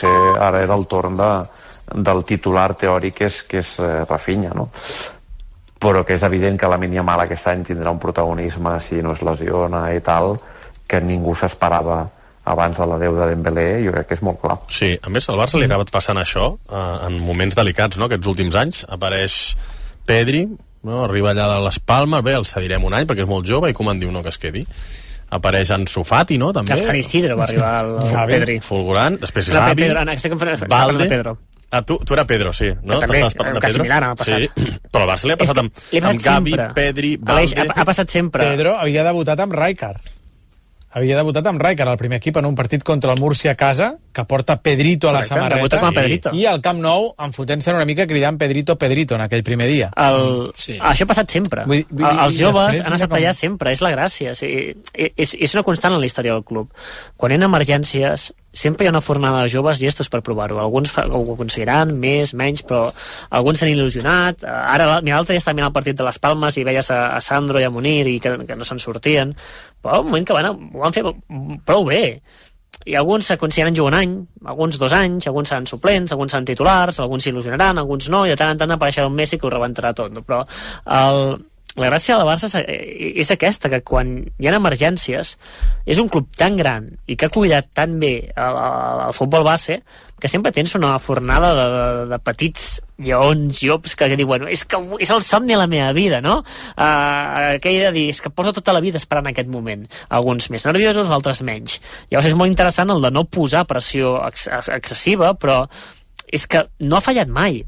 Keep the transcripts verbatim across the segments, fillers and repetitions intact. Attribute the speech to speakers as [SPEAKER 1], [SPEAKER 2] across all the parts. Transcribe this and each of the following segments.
[SPEAKER 1] potser ara era el torn de, del titular teòric que és, que és eh, Rafinha, no? Però que és evident que Lamine Yamal aquest any tindrà un protagonisme, si no es lesiona i tal, que ningú s'esperava abans de l'adeu de Dembélé, jo crec que és molt clar.
[SPEAKER 2] Sí, a més al Barça li ha acabat passant això eh, en moments delicats, no?, aquests últims anys. Apareix Pedri, no?, arriba allà de les Palmes, bé, el cedirem un any perquè és molt jove, i Koeman diu no, que es quedi. Apareix Ansu Fati, no?, també.
[SPEAKER 3] Que Sant Isidre va arribar el, el Pedri.
[SPEAKER 2] Fulgurant, després
[SPEAKER 3] no,
[SPEAKER 2] Gavi,
[SPEAKER 3] Pedro, no, estic
[SPEAKER 2] Valde.
[SPEAKER 3] Pedro.
[SPEAKER 2] Ah, tu, tu era Pedro, sí, no?
[SPEAKER 3] Que també, quasi similar, ha passat.
[SPEAKER 2] Sí, però el Barça li ha passat amb, amb Gavi, Pedri, Valde...
[SPEAKER 3] Ha, ha passat sempre.
[SPEAKER 4] Pedro havia debutat amb Rijkaard. Havia debutat amb Rijkaard, el primer equip, en un partit contra el Múrcia a casa, que porta Pedrito a la samarreta,
[SPEAKER 3] Pedrito.
[SPEAKER 4] i al Camp Nou, enfotent-se una mica, cridant Pedrito, Pedrito, en aquell primer dia.
[SPEAKER 3] El... Sí. Això ha passat sempre. Vull, vull, els joves han estat allà com... sempre, és la gràcia. O sigui, és, és una constant en la història del club. Quan hi ha emergències, sempre hi ha una fornada de joves llestos per provar-ho. Alguns fa, ho aconseguiran, més, menys, però alguns s'han il·lusionat. Ara, mira, l'altre dia estava mirant el partit de les Palmes i veies a, a Sandro i a Munir i que, que no se'n sortien. Però un moment que van, ho van fer prou bé. I alguns s'aconseguiran jugar un any, alguns dos anys, alguns seran suplents, alguns seran titulars, alguns s'il·lusionaran, alguns no, i de tant en tant apareixerà un Messi que ho rebentarà tot. No? Però el... la gràcia de la Barça és aquesta, que quan hi ha emergències és un club tan gran i que ha cuidat tan bé el, el futbol base que sempre tens una fornada de, de, de petits lleons, llops que diuen és que és el somni de la meva vida, no? Uh, aquell de dir, és que porto tota la vida esperant aquest moment. Alguns més nerviosos, altres menys. Llavors és molt interessant el de no posar pressió ex excessiva, però és que no ha fallat mai.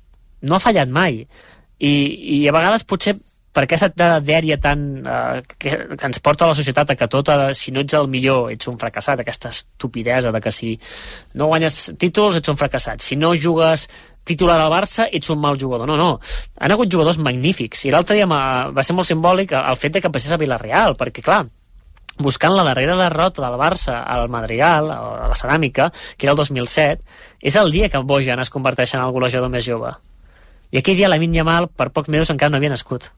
[SPEAKER 3] No ha fallat mai. I, i a vegades potser per aquesta dèria tan eh, que, que ens porta a la societat a que tot, a, si no ets el millor ets un fracassat, aquesta estupidesa de que si no guanyes títols ets un fracassat, si no jugues titular al Barça ets un mal jugador. No, no, han hagut jugadors magnífics i l'altre dia va ser molt simbòlic el fet de que passés a Villarreal, perquè clar, buscant la darrera derrota del Barça al Madrigal, a la Ceràmica, que era el dos mil set, és el dia que Bojan es converteix en el golejador més jove, i aquell dia Lamine Yamal per pocs mesos encara no havia nascut.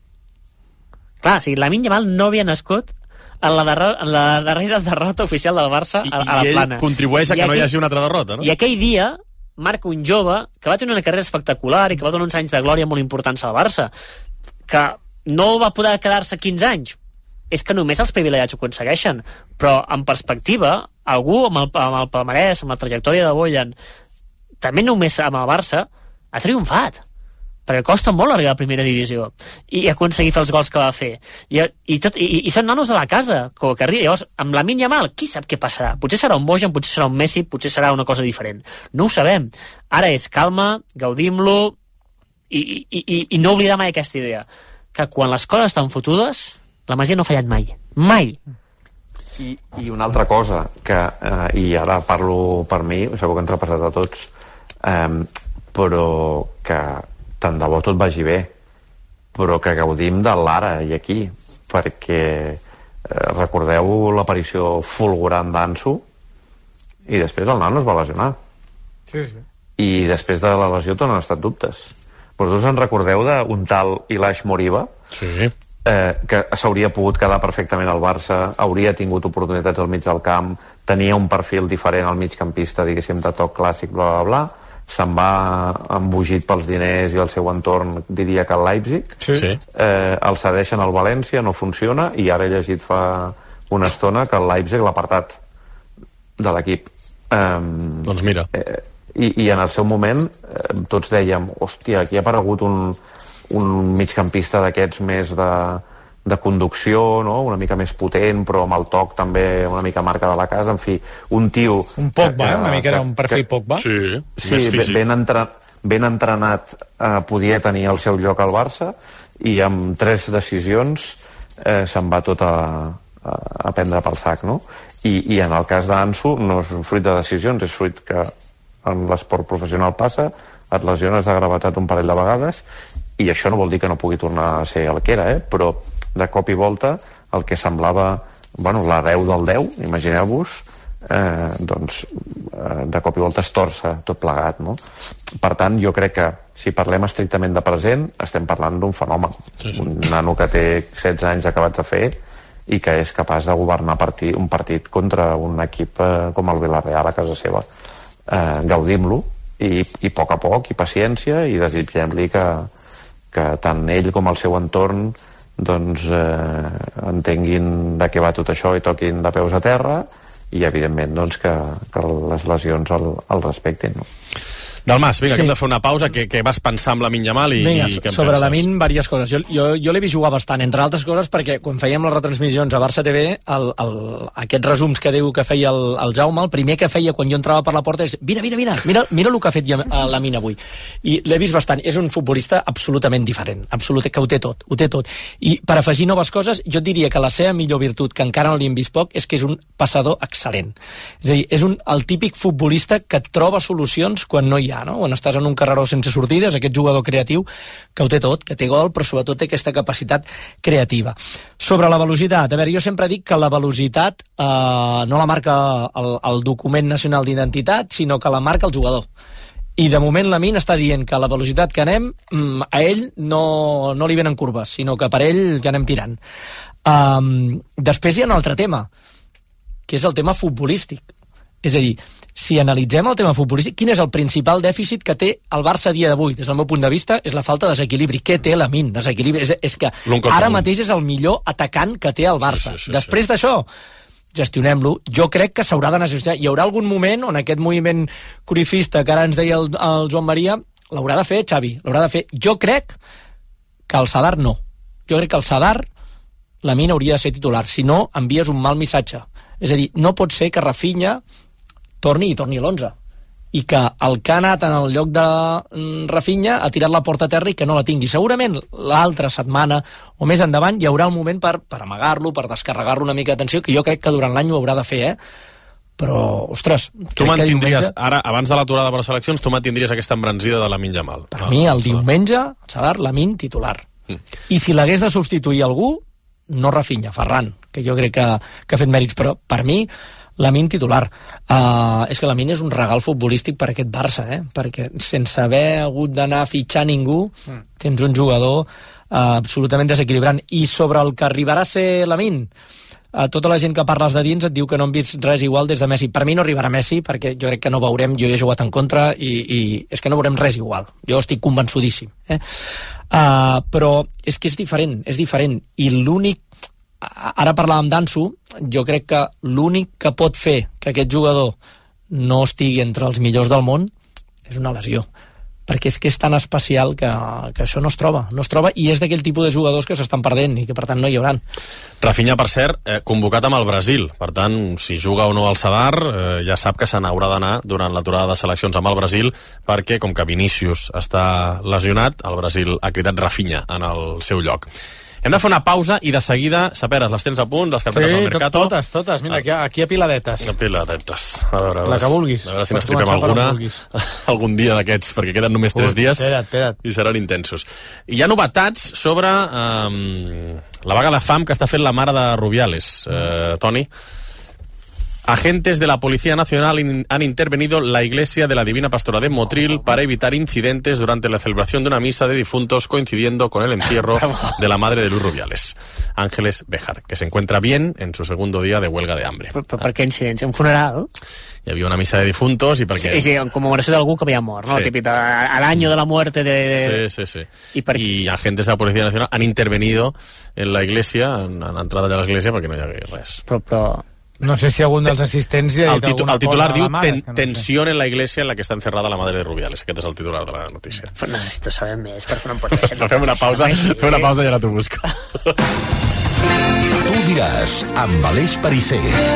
[SPEAKER 3] Clar, o sigui, Lamine Yamal no havia nascut en la, en la darrera derrota oficial del Barça a, a la
[SPEAKER 2] I
[SPEAKER 3] plana.
[SPEAKER 2] I ell contribueix a que
[SPEAKER 3] aquell,
[SPEAKER 2] no hi hagi una altra derrota, no?
[SPEAKER 3] I aquell dia marca un jove que va tenir una carrera espectacular i que va donar uns anys de glòria molt importants al Barça, que no va poder quedar-se quinze anys. És que només els privilegiats ho aconsegueixen, però en perspectiva, algú amb el, amb el palmarès, amb la trajectòria de Bojan, també només amb el Barça, ha triomfat. Perquè costa molt arribar a primera divisió i aconseguir fer els gols que va fer i, i, tot, i, i són nanos de la casa que, que arriba. Llavors, amb Lamine Yamal qui sap què passarà? Potser serà un Bojan, potser serà un Messi, potser serà una cosa diferent, no ho sabem. Ara és calma, gaudim-lo i, i, i, i no oblidar mai aquesta idea que quan les coses estan fotudes la Masia no ha fallat mai, mai.
[SPEAKER 1] I, i una altra cosa que, eh, i ara parlo per mi, segur que ens ha passat a tots, eh, però que tant de bo tot vagi bé, però que gaudim de l'ara i aquí, perquè eh, recordeu l'aparició fulgurant d'Ansu i després el nano es va lesionar.
[SPEAKER 4] Sí, sí.
[SPEAKER 1] I després de la lesió tornen estat dubtes. Vosaltres en recordeu d'un tal Ilaix Moriba?
[SPEAKER 2] Sí.
[SPEAKER 1] Eh, que s'hauria pogut quedar perfectament al Barça, hauria tingut oportunitats al mig del camp, tenia un perfil diferent al migcampista, diguéssim, de toc clàssic, bla, bla, bla, se'n va embogit pels diners i el seu entorn, diria que el Leipzig,
[SPEAKER 2] sí.
[SPEAKER 1] eh, el cedeixen al València, no funciona, i ara he llegit fa una estona que el Leipzig l'ha apartat de l'equip. Eh,
[SPEAKER 2] doncs mira.
[SPEAKER 1] Eh, i, I en el seu moment eh, tots dèiem, hòstia, aquí ha aparegut un, un migcampista d'aquests més de, de conducció, no? Una mica més potent, però amb el toc també una mica marca de la casa, en fi, un tio...
[SPEAKER 4] Un Pogba, que, una mica que, era un perfil que, Pogba.
[SPEAKER 2] Sí,
[SPEAKER 1] sí ben, entrenat, ben entrenat eh, podia tenir el seu lloc al Barça i amb tres decisions eh, se'n va tot a, a, a prendre pel sac, no? I, i en el cas d'Ansu no és fruit de decisions, és fruit que en l'esport professional passa, et lesiones de gravetat un parell de vegades i això no vol dir que no pugui tornar a ser el que era, eh? Però de cop i volta el que semblava, bueno, la deu del deu, imagineu-vos, eh, doncs eh, de cop i volta es torça tot plegat, no? Per tant, jo crec que si parlem estrictament de present estem parlant d'un fenomen, sí, sí. Un nano que té setze anys acabats de fer i que és capaç de governar partit, un partit contra un equip eh, com el Villarreal a casa seva. eh, gaudim-lo i, i a poc a poc, i paciència, i desitgem-li que, que tant ell com el seu entorn doncs eh, entenguin de què va tot això i toquin de peus a terra, i evidentment doncs, que, que les lesions el, el respectin, no?
[SPEAKER 2] Dalmas, vinga,
[SPEAKER 5] Sí.
[SPEAKER 2] que hem de fer una pausa. Què, què vas pensar amb Lamine Yamal i,
[SPEAKER 5] Vinga,
[SPEAKER 2] i què en
[SPEAKER 5] sobre
[SPEAKER 2] penses?
[SPEAKER 5] Lamine, diverses coses. Jo, jo, jo l'he vist jugar bastant, entre altres coses, perquè quan fèiem les retransmissions a Barça T V, el, el, aquests resums que diu que feia el, el Jaume, el primer que feia quan jo entrava per la porta és mira, mira, mira, mira, mira el que ha fet Lamine avui. I l'he vist bastant. És un futbolista absolutament diferent, absolut, que ho té tot, ho té tot. I per afegir noves coses, jo et diria que la seva millor virtut, que encara no li hem vist poc, és que és un passador excel·lent. És a dir, és un, el típic futbolista que et troba solucions quan no hi ha, no? Quan estàs en un carreró sense sortides, aquest jugador creatiu que ho té tot, que té gol, però sobretot té aquesta capacitat creativa. Sobre la velocitat, a veure, jo sempre dic que la velocitat eh, no la marca el, el document nacional d'identitat, sinó que la marca el jugador. I de moment Lamine està dient que la velocitat que anem, a ell no, no li venen curves, sinó que per ell ja anem tirant. Um, després hi ha un altre tema, que és el tema futbolístic. És a dir, si analitzem el tema futbolístic, quin és el principal dèficit que té el Barça a dia d'avui, des del meu punt de vista, és la falta de desequilibri. Què té Lamine? Desequilibri. És, és que ara mateix és el millor atacant que té el Barça. Sí, sí, sí, després sí. d'això, gestionem-lo. Jo crec que s'haurà de necessitar. Hi haurà algun moment on aquest moviment corifista que ara ens deia el, el Joan Maria l'haurà de fer, Xavi, l'haurà de fer. Jo crec que el Sadar no. Jo crec que el Sadar, Lamine hauria de ser titular. Si no, envies un mal missatge. És a dir, no pot ser que Rafinha torni i torni a l'onze. I que el que ha anat en el lloc de Rafinha ha tirat la porta a terra i que no la tingui. Segurament l'altra setmana o més endavant hi haurà un moment per, per amagar-lo, per descarregar-lo una mica d'atenció, que jo crec que durant l'any ho haurà de fer, eh? Però, ostres...
[SPEAKER 2] Tu mantindries, diumenge... ara, abans de l'aturada per les seleccions, tu mantindries aquesta embranzida de Lamine Yamal.
[SPEAKER 5] Per ah, mi, el diumenge, Sadar, Lamine, titular. Mm. I si l'hagués de substituir algú, no Rafinha, Ferran, que jo crec que, que ha fet mèrits, però per mi Lamine titular. Uh, és que Lamine és un regal futbolístic per aquest Barça, eh? Perquè sense haver hagut d'anar a fitxar ningú, mm. tens un jugador uh, absolutament desequilibrant. I sobre el que arribarà a ser Lamine, uh, tota la gent que parles de dins et diu que no han vist res igual des de Messi. Per mi no arribarà Messi, perquè jo crec que no veurem, jo he jugat en contra, i, i és que no veurem res igual. Jo estic convençudíssim. Eh? Uh, però és que és diferent, és diferent. I l'únic ara parlàvem d'Ansu, jo crec que l'únic que pot fer que aquest jugador no estigui entre els millors del món és una lesió, perquè és que és tan especial que, que això no es troba, no es troba, i és d'aquell tipus de jugadors que s'estan perdent i que per tant no hi hauran.
[SPEAKER 2] Rafinha, per cert, eh, convocat amb el Brasil, per tant, si juga o no al Sadar, eh, ja sap que se n'haurà d'anar durant l'aturada de seleccions amb el Brasil, perquè com que Vinícius està lesionat, el Brasil ha cridat Rafinha en el seu lloc. Hem de fer una pausa i de seguida, Saperes, les tens a punt, les carpetes
[SPEAKER 4] sí,
[SPEAKER 2] del Mercato?
[SPEAKER 4] totes, totes. Mira, aquí, aquí a piladetes.
[SPEAKER 2] A piladetes. A veure, a
[SPEAKER 4] la que vulguis.
[SPEAKER 2] A veure si n'estripem alguna algun dia d'aquests, perquè queden només tres dies
[SPEAKER 4] espera't, espera't.
[SPEAKER 2] i seran intensos. I hi ha novetats sobre um, la vaga de fam que està fent la mare de Rubiales, eh, Toni. Agentes de la Policía Nacional in, han intervenido la iglesia de la Divina Pastora de Motril para evitar incidentes durante la celebración de una misa de difuntos coincidiendo con el encierro de la madre de Luis Rubiales, Ángeles Béjar, que se encuentra bien en su segundo día de huelga de hambre.
[SPEAKER 3] Per, per, per què incidents? Un funeral?
[SPEAKER 2] Hi havia una misa de difuntos i perquè...
[SPEAKER 3] Sí, sí, en commemoració d'algú que havia mort, ¿no? Sí. Típico, al año de la muerte de...
[SPEAKER 2] Sí, sí, sí.
[SPEAKER 3] I, per...
[SPEAKER 2] I agentes de la Policía Nacional han intervenido en la iglesia, han, han entrat allà a l'església perquè no hi hagués res.
[SPEAKER 3] Però, però...
[SPEAKER 4] No sé si algun dels assistents hi ha dit
[SPEAKER 2] el, titu
[SPEAKER 4] alguna
[SPEAKER 2] el titular
[SPEAKER 4] cosa
[SPEAKER 2] diu
[SPEAKER 4] mare,
[SPEAKER 2] ten,
[SPEAKER 4] no
[SPEAKER 2] tensión en la iglesia en la que está encerrada la madre de Rubiales. Aquest és el titular de la notícia.
[SPEAKER 3] Però necessito saber més, per fer un podcast.
[SPEAKER 2] Fem una pausa, fem una pausa i ara t'ho busco.
[SPEAKER 6] Tu diràs, amb Aleix Perisser.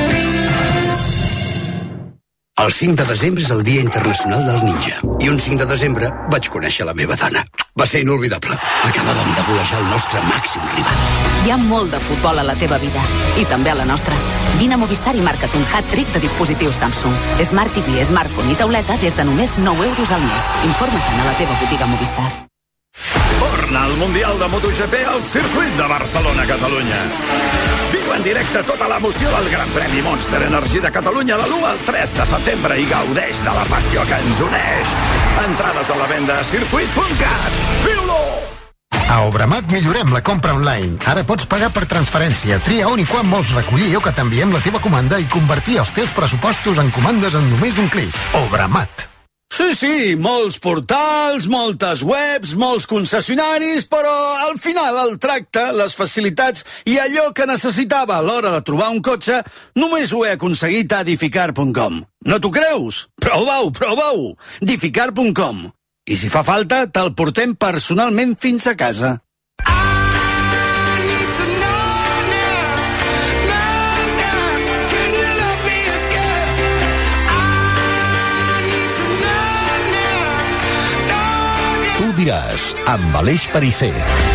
[SPEAKER 7] El cinc de desembre és el Dia Internacional del Ninja. I un cinc de desembre vaig conèixer la meva dona. Va ser inolvidable. Acabàvem de volejar el nostre màxim rival.
[SPEAKER 8] Hi ha molt de futbol a la teva vida. I també a la nostra. Vine a Movistar i marca't un hat-trick de dispositius Samsung. Smart T V, smartphone i tauleta des de només nou euros al mes. Informa't a la teva botiga Movistar.
[SPEAKER 9] Torna al Mundial de MotoGP al circuit de Barcelona, Catalunya. Viu en directe tota l'emoció del Gran Premi Monster Energy de Catalunya de l'u al tres de setembre i gaudeix de la passió que ens uneix. Entrades a la venda a circuit punt cat. Viu-lo!
[SPEAKER 10] A Obramat millorem la compra online. Ara pots pagar per transferència, tria on i quan vols recollir o que t'enviem la teva comanda i convertir els teus pressupostos en comandes en només un clic. Obramat.
[SPEAKER 9] Sí, sí, molts portals, moltes webs, molts concessionaris, però al final el tracte, les facilitats i allò que necessitava a l'hora de trobar un cotxe només ho he aconseguit a Dificar punt com. No t'ho creus? Prova-ho, prova-ho! Dificar punt com. I si fa falta, te'l portem personalment fins a casa.
[SPEAKER 6] Tu diràs, amb Aleix Perisser.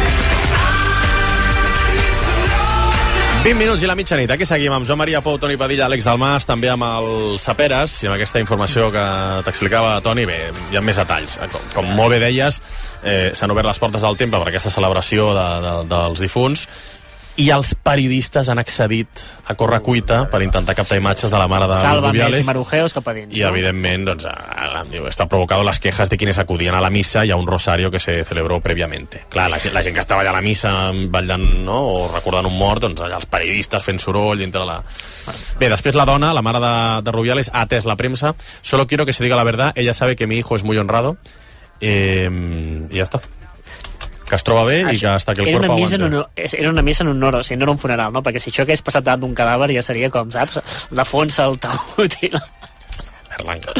[SPEAKER 2] vint minuts i la mitjanit. Aquí seguim amb Joan Maria Pou, Toni Padilla, Àlex Dalmas, també amb el Saperes, i amb aquesta informació que t'explicava, Toni. Bé, hi ha més detalls. Com, com molt bé deies, eh, s'han obert les portes del temple per aquesta celebració de, de, dels difunts, i els periodistes han accedit a correcuita per intentar captar imatges de la mare de Rubiales.
[SPEAKER 3] Sálvame y marujeos cap a dins.
[SPEAKER 2] Y, evidentemente, doncs, esto ha provocado las quejas de quienes acudían a la misa y a un rosario que se celebró previamente. Clar, la, la gent que estava allà a la missa ballant, no?, o recordant un mort, doncs allà els periodistes fent soroll dintre la... Bé, després la dona, la mare de, de Rubiales, ha atès la premsa. Solo quiero que se diga la verdad. Ella sabe que mi hijo es muy honrado. Eh, y ya está. Que es troba bé i que hasta que el cuerpo aguante.
[SPEAKER 3] Honor, era una missa en honor, o sigui, no era un funeral, no? Perquè si això hagués passat davant d'un cadàver ja seria com, saps? La fonsa, el taüt i la...
[SPEAKER 2] Berlanga.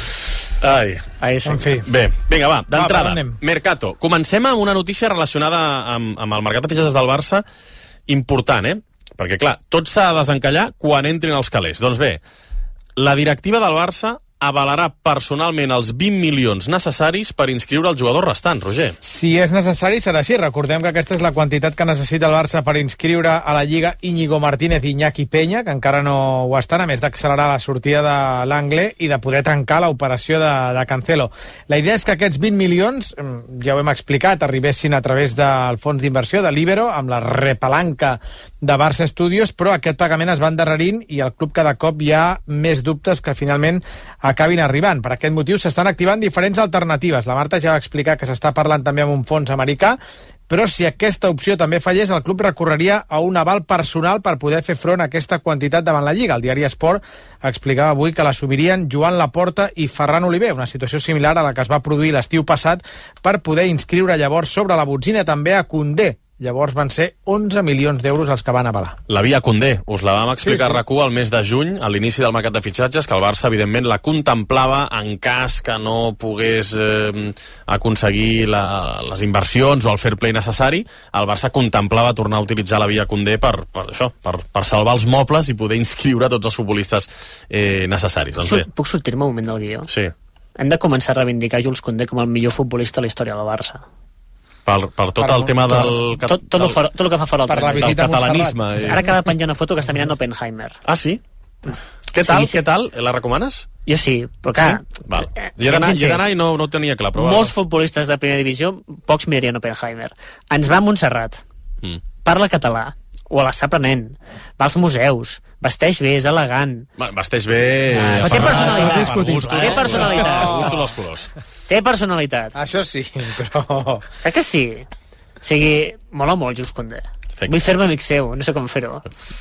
[SPEAKER 2] Ai.
[SPEAKER 3] Ai, sí.
[SPEAKER 4] En fi.
[SPEAKER 2] Bé, vinga, va, d'entrada.
[SPEAKER 4] Va,
[SPEAKER 2] Mercato. Comencem amb una notícia relacionada amb, amb el mercat de fitxatges del Barça, important, eh? Perquè, clar, tot s'ha de desencallar quan entrin els calés. Doncs bé, la directiva del Barça avalarà personalment els vint milions necessaris per inscriure el jugador restant, Roger.
[SPEAKER 4] Si és necessari, serà així. Recordem que aquesta és la quantitat que necessita el Barça per inscriure a la Lliga Íñigo Martínez i Iñaki Peña, que encara no ho estan, a més d'accelerar la sortida de l'Angle i de poder tancar l'operació de, de Cancelo. La idea és que aquests vint milions, ja ho hem explicat, arribessin a través del fons d'inversió de l'Ibero, amb la repalanca de Barça Studios, però aquest pagament es va endarrerint i el club cada cop hi ha més dubtes que finalment acabin arribant. Per aquest motiu s'estan activant diferents alternatives. La Marta ja va explicar que s'està parlant també amb un fons americà, però si aquesta opció també fallés, el club recorreria a un aval personal per poder fer front a aquesta quantitat davant la Lliga. El diari Esport explicava avui que l'assumirien Joan Laporta i Ferran Oliver, una situació similar a la que es va produir l'estiu passat per poder inscriure llavors sobre la botzina també a Koundé. Llavors van ser onze milions d'euros els que van avalar.
[SPEAKER 2] La via Koundé, us la vam explicar
[SPEAKER 4] sí, sí.
[SPEAKER 2] a RAC1 al mes de juny, a l'inici del mercat de fitxatges, que el Barça, evidentment, la contemplava en cas que no pogués eh, aconseguir la, les inversions o el fair play necessari. El Barça contemplava tornar a utilitzar la via Koundé per, per, això, per, per salvar els mobles i poder inscriure tots els futbolistes eh, necessaris. Doncs bé.
[SPEAKER 3] Puc sortir-me un moment del guió?
[SPEAKER 2] Sí.
[SPEAKER 3] Hem de començar a reivindicar Jules Koundé com el millor futbolista de la història del Barça.
[SPEAKER 2] Per, per tot per, el tema
[SPEAKER 3] tot,
[SPEAKER 2] del...
[SPEAKER 3] Tot, tot, el, tot el que fa fora el
[SPEAKER 4] per la
[SPEAKER 2] del catalanisme.
[SPEAKER 3] Eh. Ara acaba de penjar una foto que està mirant Oppenheimer.
[SPEAKER 2] Ah, sí? Què tal? Sí, sí. Què tal? La recomanes?
[SPEAKER 3] Jo sí, però clar...
[SPEAKER 2] Sí? Val. Eh, hi he d'anar i no, no ho tenia clar. Però
[SPEAKER 3] molts futbolistes de primera divisió, pocs mirarien Oppenheimer. Ens va a Montserrat, mm. parla català, o l'està aprenent, va als museus, vesteix bé, és elegant.
[SPEAKER 2] Vesteix bé...
[SPEAKER 3] Ah, té personalitat.
[SPEAKER 2] Per gustos,
[SPEAKER 3] té personalitat.
[SPEAKER 2] Per gustos els colors.
[SPEAKER 3] Té personalitat.
[SPEAKER 4] Això sí, però...
[SPEAKER 3] Crec que sí. O sigui, mola molt Jules Koundé. Vull fer-me amic seu, no sé com fer-ho.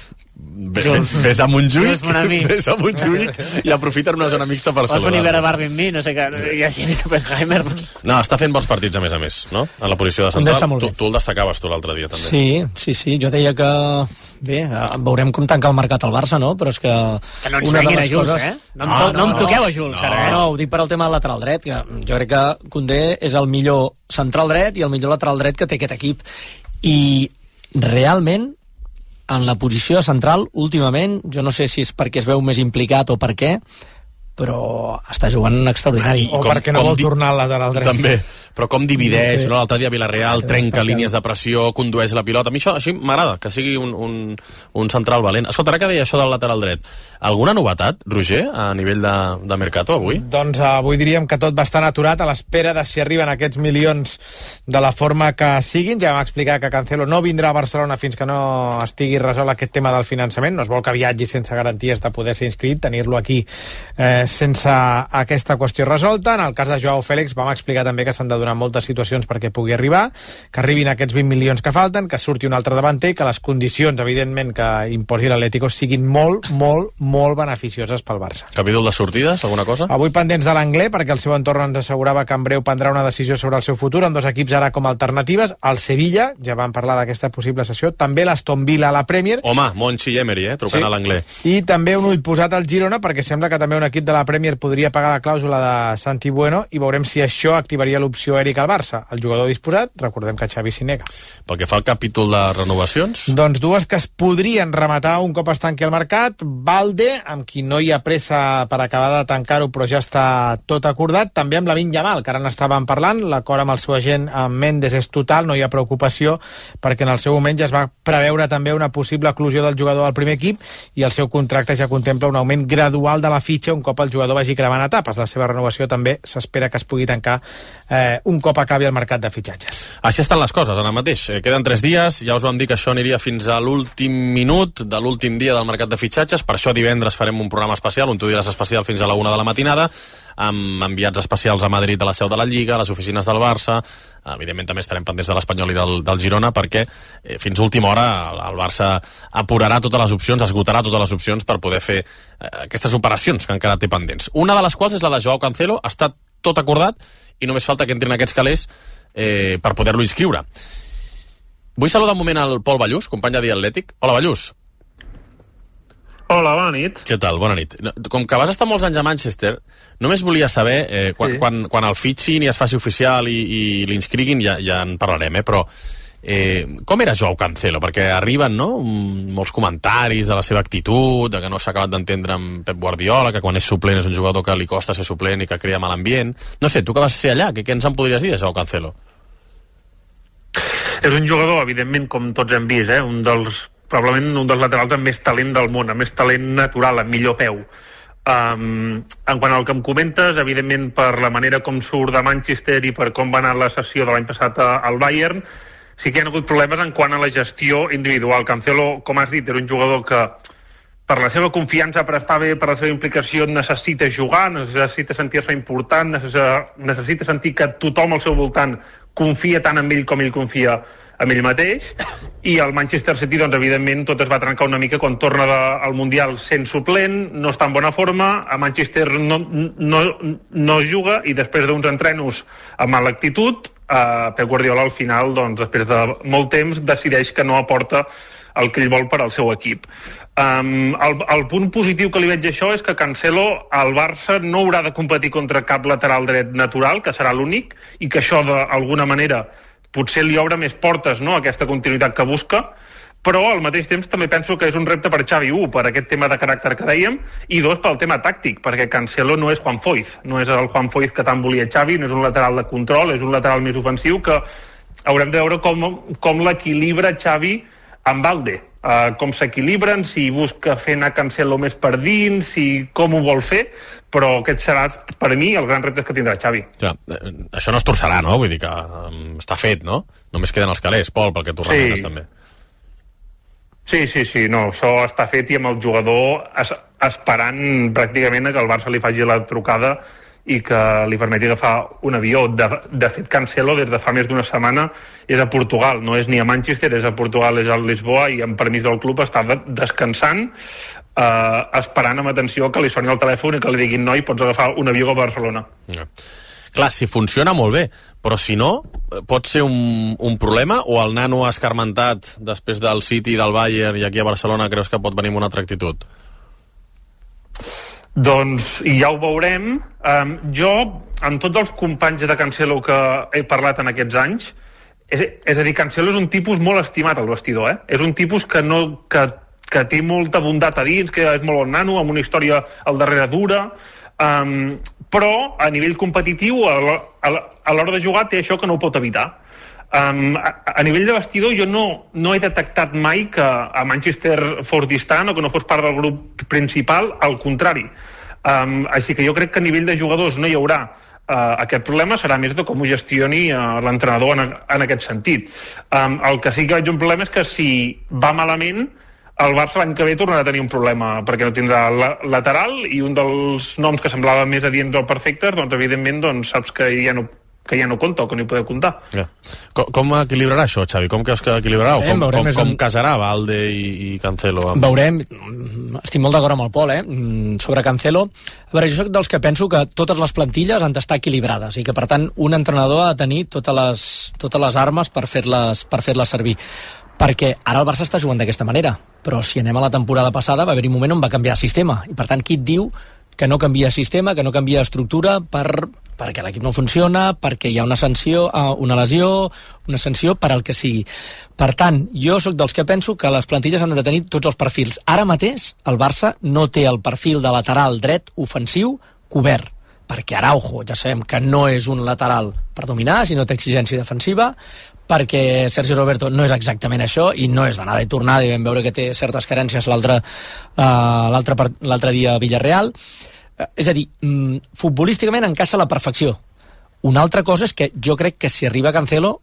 [SPEAKER 2] Ves a Montjuïc, ves a Montjuïc i aprofita'n una zona mixta per saludar.
[SPEAKER 3] Vols venir a veure Barbie amb mi? No sé què, ja si he vist Oppenheimer.
[SPEAKER 2] No, està fent bons partits a més a més, no? A la posició de central. Tu, tu el destacaves tu l'altre dia també.
[SPEAKER 5] Sí, sí, sí, jo deia que bé, veurem com tanca el mercat al Barça, no? Però és que...
[SPEAKER 3] Que no ens venguin a Jules, coses... eh? No, no, no, no em toqueu a Jules,
[SPEAKER 5] no,
[SPEAKER 3] ara, eh?
[SPEAKER 5] No, ho dic per al tema del lateral dret, que jo crec que Koundé és el millor central dret i el millor lateral dret que té aquest equip. I realment en la posició central, últimament, jo no sé si és perquè es veu més implicat o per què, però està jugant extraordinari.
[SPEAKER 4] O com, perquè no vol tornar al lateral dret.
[SPEAKER 2] També, però com divideix,
[SPEAKER 4] sí.
[SPEAKER 2] no? L'altre dia Villarreal trenca línies de pressió, condueix la pilota. A mi això així m'agrada, que sigui un, un, un central valent. Escolta, ara que deia això del lateral dret, alguna novetat, Roger, a nivell de, de Mercato avui?
[SPEAKER 4] Doncs avui diríem que tot va estar aturat a l'espera de si arriben aquests milions de la forma que siguin. Ja vam explicar que Cancelo no vindrà a Barcelona fins que no estigui resolt aquest tema del finançament. No es vol que viatgi sense garanties de poder ser inscrit, tenir-lo aquí eh, sense aquesta qüestió resolta. En el cas de Joao Félix vam explicar també que s'han de donar moltes situacions perquè pugui arribar, que arribin aquests vint milions que falten, que surti un altre davanter i que les condicions, evidentment, que imposi l'Atlético siguin molt, molt, molt beneficioses pel Barça.
[SPEAKER 2] Capítol de sortides, alguna cosa?
[SPEAKER 4] Avui pendents de l'Anglès, perquè el seu entorn ens assegurava que en breu prendrà una decisió sobre el seu futur, amb dos equips ara com a alternatives. El Sevilla, ja vam parlar d'aquesta possible sessió, també l'Aston Villa a la Premier.
[SPEAKER 2] Home, Monchi i Emery, eh, trucant
[SPEAKER 4] sí.
[SPEAKER 2] a l'Anglès.
[SPEAKER 4] I també un ull posat al Girona, perquè sembla que també un equip de la Premier podria pagar la clàusula de Santi Bueno, i veurem si això activaria l'opció Eric al Barça. El jugador disposat, recordem que Xavi s'hi nega.
[SPEAKER 2] Pel que fa al capítol de renovacions?
[SPEAKER 4] Doncs dues que es podrien rematar un cop es tanqui el mercat. Valde, amb qui no hi ha pressa per acabar de tancar-ho, però ja està tot acordat. També amb Lamine Yamal, que ara n'estàvem parlant. L'acord amb el seu agent, amb Mendes, és total, no hi ha preocupació, perquè en el seu moment ja es va preveure també una possible eclosió del jugador al primer equip, i el seu contracte ja contempla un augment gradual de la fitxa un cop el jugador vagi cremant etapes. La seva renovació també s'espera que es pugui tancar eh, un cop acabi el mercat de fitxatges.
[SPEAKER 2] Així estan les coses ara mateix. Eh, queden tres dies, ja us vam dir que això aniria fins a l'últim minut de l'últim dia del mercat de fitxatges, per això divendres farem un programa especial, un Tu diràs especial fins a la una de la matinada, amb enviats especials a Madrid, a la seu de la Lliga, a les oficines del Barça. Evidentment també estarem pendents de l'Espanyol i del, del Girona, perquè eh, fins a última hora el, el Barça apurarà totes les opcions, esgotarà totes les opcions per poder fer eh, aquestes operacions que encara té pendents. Una de les quals és la de Joao Cancelo, ha estat tot acordat i només falta que entrin aquests calés eh, per poder-lo inscriure. Vull saludar un moment al Pol Ballús, company de The Athletic. Hola, Ballús.
[SPEAKER 11] Hola, bona nit.
[SPEAKER 2] Què tal? Bona nit. Com que vas estar molts anys a Manchester, només volia saber, eh, quan, sí. quan, quan el fitxin i es faci oficial i, i l'inscriguin, ja, ja en parlarem, eh, però eh, com era Joao Cancelo? Perquè arriben, no?, molts comentaris de la seva actitud, de que no s'ha acabat d'entendre amb Pep Guardiola, que quan és suplent és un jugador que li costa ser suplent i que crea mal ambient. No sé, tu que vas ser allà, què, què ens en podries dir de Joao Cancelo?
[SPEAKER 11] És un jugador, evidentment, com tots hem vist, eh, un dels probablement un dels laterals amb més talent del món, amb més talent natural, amb millor peu. Um, en quant al que em comentes, evidentment per la manera com surt de Manchester i per com va anar la sessió de l'any passat al Bayern, sí que hi ha hagut problemes en quant a la gestió individual. Cancelo, com has dit, era un jugador que per la seva confiança, per estar bé, per la seva implicació, necessita jugar, necessita sentir-se important, necessita, necessita sentir que tothom al seu voltant confia tant en ell com ell confia amb ell mateix, i el Manchester City, doncs, evidentment, tot es va trencar una mica quan torna de, al Mundial sent suplent, no està en bona forma, a Manchester no, no, no juga, i després d'uns entrenos amb mala actitud, eh, Pep Guardiola al final, doncs, després de molt temps, decideix que no aporta el que ell vol per al seu equip. Um, el, el punt positiu que li veig això és que Cancelo, al Barça, no haurà de competir contra cap lateral dret natural, que serà l'únic, i que això, d'alguna manera, potser li obre més portes, no?, aquesta continuïtat que busca, però al mateix temps també penso que és un repte per Xavi, u, per aquest tema de caràcter que dèiem, i dos, pel tema tàctic, perquè Cancelo no és Juan Foyth, no és el Juan Foyth que tant volia Xavi, no és un lateral de control, és un lateral més ofensiu, que haurem de veure com, com l'equilibra Xavi amb Valde, uh, com s'equilibren, si busca fer anar Cancelo més per dins, si com ho vol fer, però aquest serà, per mi, el gran repte que tindrà Xavi.
[SPEAKER 2] Ja, eh, això no es torçarà, no? Vull dir que um, està fet, no? Només queden els calés, Pol, pel que tu rementes, sí. també.
[SPEAKER 11] Sí, sí, sí, no, això està fet i amb el jugador es, esperant pràcticament que el Barça li faci la trucada i que li permeti agafar un avió. De, de fet, Cancelo, des de fa més d'una setmana, és a Portugal, no és ni a Manchester, és a Portugal, és a Lisboa, i amb permís del club està de, descansant, eh, esperant amb atenció que li soni el telèfon i que li diguin noi, pots agafar un avió a Barcelona.
[SPEAKER 2] Ja. Clar, si funciona molt bé, però si no, pot ser un, un problema, o el nano escarmentat després del City i del Bayern i aquí a Barcelona creus que pot venir amb una altra actitud?
[SPEAKER 11] Doncs ja ho veurem. Um, jo, amb tots els companys de Cancelo que he parlat en aquests anys, és, és a dir, Cancelo és un tipus molt estimat al vestidor, eh? És un tipus que, no, que, que té molta bondat a dins, que és molt bon nano, amb una història al darrere dura, um, però a nivell competitiu, a l'hora de jugar, té això que no ho pot evitar. Um, a, a nivell de vestidor jo no, no he detectat mai que a Manchester fos distant o que no fos part del grup principal, al contrari. Um, així que jo crec que a nivell de jugadors no hi haurà uh, aquest problema, serà més de com ho gestioni uh, l'entrenador en, en aquest sentit. Um, el que sí que veig un problema és que si va malament, el Barça l'any que ve tornarà a tenir un problema perquè no tindrà la, lateral i un dels noms que semblava més adients o perfectes, doncs evidentment doncs, saps que ja no que ja no compta o que no hi podeu comptar.
[SPEAKER 2] Yeah. Com, com equilibrarà això, Xavi? Com creus que equilibrarà?
[SPEAKER 5] Veurem,
[SPEAKER 2] com,
[SPEAKER 5] veurem,
[SPEAKER 2] com, com
[SPEAKER 5] un...
[SPEAKER 2] casarà Valde i, i Cancelo? Amb...
[SPEAKER 5] Veurem. Estic molt d'acord amb el Pol, eh? Sobre Cancelo. A veure, jo soc dels que penso que totes les plantilles han d'estar equilibrades i que, per tant, un entrenador ha de tenir totes les, totes les armes per fer-les per fer-les servir. Perquè ara el Barça està jugant d'aquesta manera, però si anem a la temporada passada va haver-hi un moment on va canviar de sistema, i per tant qui et diu que no canvia sistema, que no canvia estructura per, perquè l'equip no funciona, perquè hi ha una sanció, una lesió, una sanció per al que sigui. Per tant, jo sóc dels que penso que les plantilles han de tenir tots els perfils. Ara mateix el Barça no té el perfil de lateral dret ofensiu cobert, perquè Araujo ja sabem que no és un lateral per dominar, si no té exigència defensiva, perquè Sergi Roberto no és exactament això i no és d'anada i tornada, i vam veure que té certes carències l'altre uh, l'altre l'altre dia a Villarreal. Uh, és a dir, um, futbolísticament encaixa a la perfecció. Una altra cosa és que jo crec que si arriba Cancelo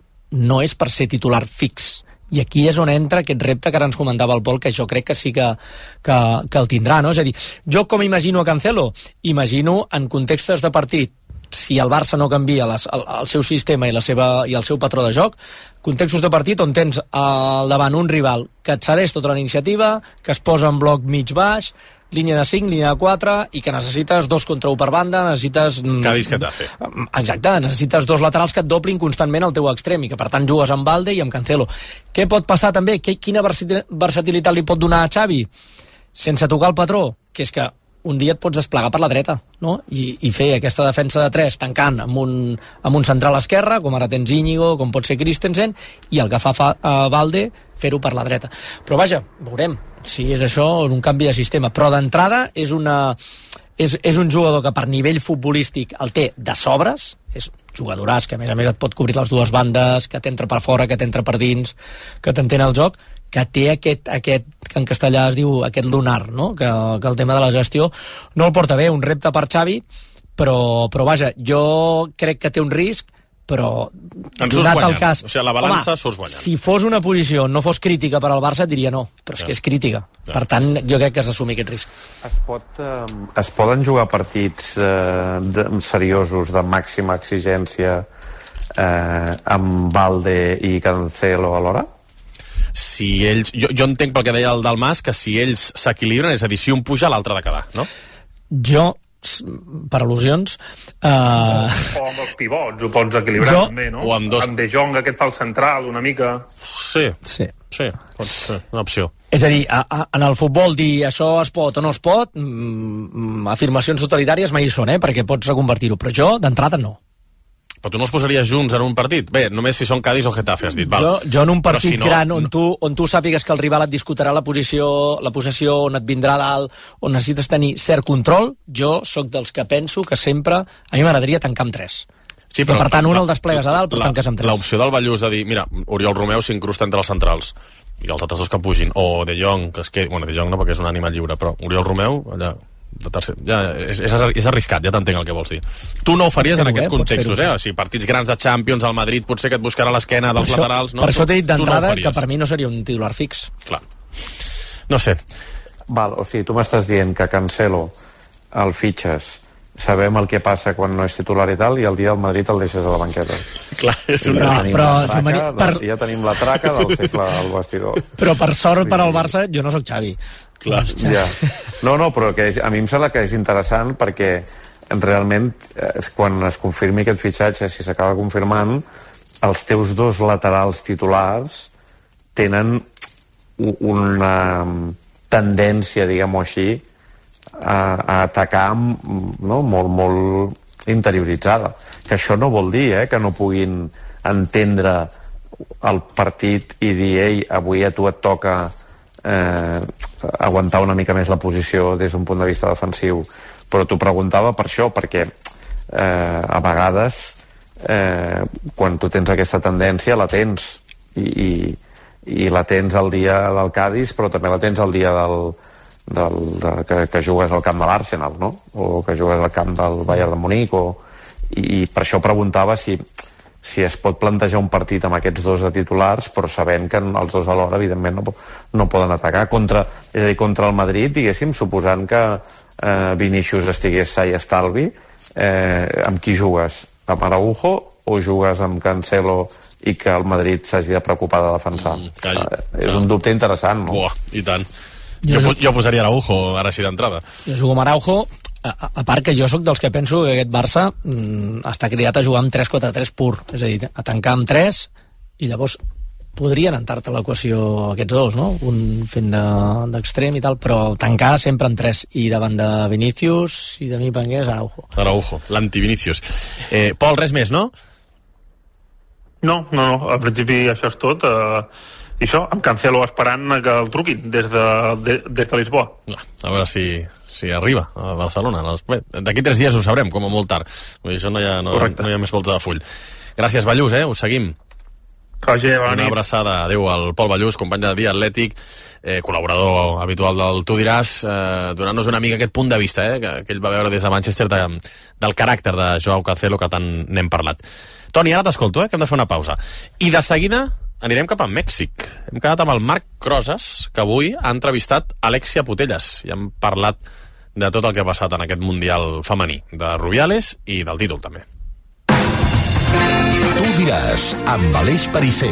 [SPEAKER 5] no és per ser titular fix, i aquí és on entra aquest repte que ara ens comentava el Pol, que jo crec que sí que, que, que el tindrà, no? És a dir, jo com imagino a Cancelo? Imagino en contextes de partit, si el Barça no canvia les, el, el seu sistema i, la seva, i el seu patró de joc, contextos de partit on tens al davant un rival que et cedeix tota la iniciativa, que es posa en bloc mig-baix, línia de cinc, línia de quatre, i que necessites dos contra un per banda, necessites...
[SPEAKER 2] Cadis que t'ha fet.
[SPEAKER 5] Exacte, necessites dos laterals que et doblin constantment al teu extrem, i que per tant jugues amb Valde i amb Cancelo. Què pot passar també? Quina versatilitat li pot donar a Xavi? Sense tocar el patró, que és que un dia et pots desplegar per la dreta, no? I, i fer aquesta defensa de tres tancant amb un, amb un central esquerre, com ara tens Íñigo, com pot ser Christensen, i el que fa, fa uh, Valde, fer-ho per la dreta. Però vaja, veurem si és això o un canvi de sistema. Però d'entrada és, una, és, és un jugador que per nivell futbolístic el té de sobres, és jugadoràs, que a més a més et pot cobrir les dues bandes, que t'entra per fora, que t'entra per dins, que t'entén el joc, que té aquest, aquest, que en castellà es diu aquest lunar, no? que, que el tema de la gestió no el porta bé, un repte per Xavi, però, però vaja, jo crec que té un risc, però
[SPEAKER 2] en donat el cas... O sigui, la balança home, surts guanyant.
[SPEAKER 5] Si fos una posició no fos crítica per al Barça, et diria no, però és ja. que és crítica. Ja. Per tant, jo crec que has d'assumir aquest risc.
[SPEAKER 1] Es, pot, eh, es poden jugar partits eh, de, seriosos, de màxima exigència, eh, amb Valde i Cancelo alhora?
[SPEAKER 2] Si ells, jo, jo entenc pel que deia el Dalmas que si ells s'equilibren, és a dir, si un puja l'altre ha de quedar, no?
[SPEAKER 5] Jo, per al·lusions uh...
[SPEAKER 11] o, o amb els pivots ho pots equilibrar jo... també, no?
[SPEAKER 2] O amb, dos...
[SPEAKER 11] amb De Jong, aquest fa el central una mica.
[SPEAKER 2] Sí,
[SPEAKER 5] sí,
[SPEAKER 2] sí, pot ser una opció.
[SPEAKER 5] És a dir, a, a, en el futbol dir això es pot o no es pot, mm, afirmacions totalitàries mai hi són, eh? Perquè pots reconvertir-ho, però jo d'entrada no.
[SPEAKER 2] Però tu no els posaries junts en un partit? Bé, només si són Cádiz o Getafe, has dit. Val.
[SPEAKER 5] Jo, jo en un partit si no, gran on,
[SPEAKER 2] no...
[SPEAKER 5] tu, on tu sàpigues que el rival et discutirà la posició, la possessió, on et vindrà dalt, on necessites tenir cert control, jo sóc dels que penso que sempre... A mi m'agradaria tancar amb tres. Sí, però, per tant, un el desplegues a dalt, però tanques amb tres.
[SPEAKER 2] L'opció del Ballús de dir, mira, Oriol Romeu s'incrusta entre els centrals, i els altres dos que pugin, o De Jong, que es quedi... Bueno, De Jong no, perquè és un ànima lliure, però Oriol Romeu, allà... de tercer, ja, és, és, és arriscat, ja t'entenc el que vols dir. Tu no ho faries en aquests contextos, eh? O sigui, partits grans de Champions, al Madrid potser que et buscarà l'esquena dels
[SPEAKER 5] això,
[SPEAKER 2] laterals, no?
[SPEAKER 5] Per això t'he dit d'entrada
[SPEAKER 2] no
[SPEAKER 5] que per mi no seria un titular fix.
[SPEAKER 2] Clar. No sé.
[SPEAKER 1] Val, o sigui, tu m'estàs dient que Cancelo el fitxes, sabem el que passa quan no és titular i tal, i el dia del Madrid el deixes a la banqueta.
[SPEAKER 2] Clar, és un...
[SPEAKER 1] Ja,
[SPEAKER 5] però,
[SPEAKER 1] tenim
[SPEAKER 5] però,
[SPEAKER 1] traca, per... ja tenim la traca del segle al vestidor.
[SPEAKER 5] Però per sort per al Barça jo no sóc Xavi.
[SPEAKER 2] Clar.
[SPEAKER 1] Ja. No, no, però que és, a mi em sembla que és interessant perquè realment eh, quan es confirmi aquest fitxatge, si s'acaba confirmant, els teus dos laterals titulars tenen una tendència, diguem-ho així, a, a atacar no? molt, molt interioritzada. Que això no vol dir eh, que no puguin entendre el partit i dir, ei, avui a tu et toca eh, aguantar una mica més la posició des d'un punt de vista defensiu. Però t'ho preguntava per això, perquè eh, a vegades eh, quan tu tens aquesta tendència la tens i, i, i la tens el dia del Cádiz, però també la tens el dia del, del, de, que, que jugues al camp de l'Arsenal, no? O que jugues al camp del Bayern de Munic o, i, i per això preguntava si, si es pot plantejar un partit amb aquests dos de titulars, però sabent que els dos alhora, evidentment, no, no poden atacar. Contra, és a dir, contra el Madrid, diguéssim, suposant que eh, Vinícius estigués sa i estalvi, eh, amb qui jugues? Amb Araujo o jugues amb Cancelo i que el Madrid s'hagi de preocupar de defensar? Mm, eh, és un dubte interessant, no?
[SPEAKER 2] Buah, i tant. Jo, jo, jo posaria Araujo ara així d'entrada.
[SPEAKER 5] Jo jugo amb Araujo, a, a part que jo sóc dels que penso que aquest Barça mm, està criat a jugar amb tres quatre tres pur, és a dir, a tancar amb tres, i llavors podrien entrar-te a l'equació aquests dos, no? Un fent d'extrem de, i tal, però tancar sempre en tres, i davant de Vinícius i de mi pengués Araujo.
[SPEAKER 2] Araujo, l'anti-Vinícius. Eh, Pol, res més, no?
[SPEAKER 11] No, no, no, al principi això és tot. Eh, I això, amb Cancelo esperant que el truquin des de, de, des de Lisboa.
[SPEAKER 2] A veure si, si arriba a Barcelona. D'aquí tres dies ho sabrem, com a molt tard. Això no hi ha, no, no hi ha més volta de full. Gràcies, Ballús, eh? Us seguim.
[SPEAKER 11] Roger, bona
[SPEAKER 2] Una
[SPEAKER 11] nit.
[SPEAKER 2] abraçada, adéu al Pol Ballús, company de Dia Atlètic, eh, col·laborador habitual del Tu diràs, eh, donant-nos una mica aquest punt de vista, eh, que, que ell va veure des de Manchester, de, del caràcter de Joao Cancelo, que tant n'hem parlat. Toni, ara t'escolto, eh, que hem de fer una pausa. I de seguida anirem cap a Mèxic. Hem quedat amb el Marc Crosas, que avui ha entrevistat Alexia Putellas, i hem parlat de tot el que ha passat en aquest Mundial femení, de Rubiales i del títol, també.
[SPEAKER 6] Tu diràs, amb Aleix Perisser.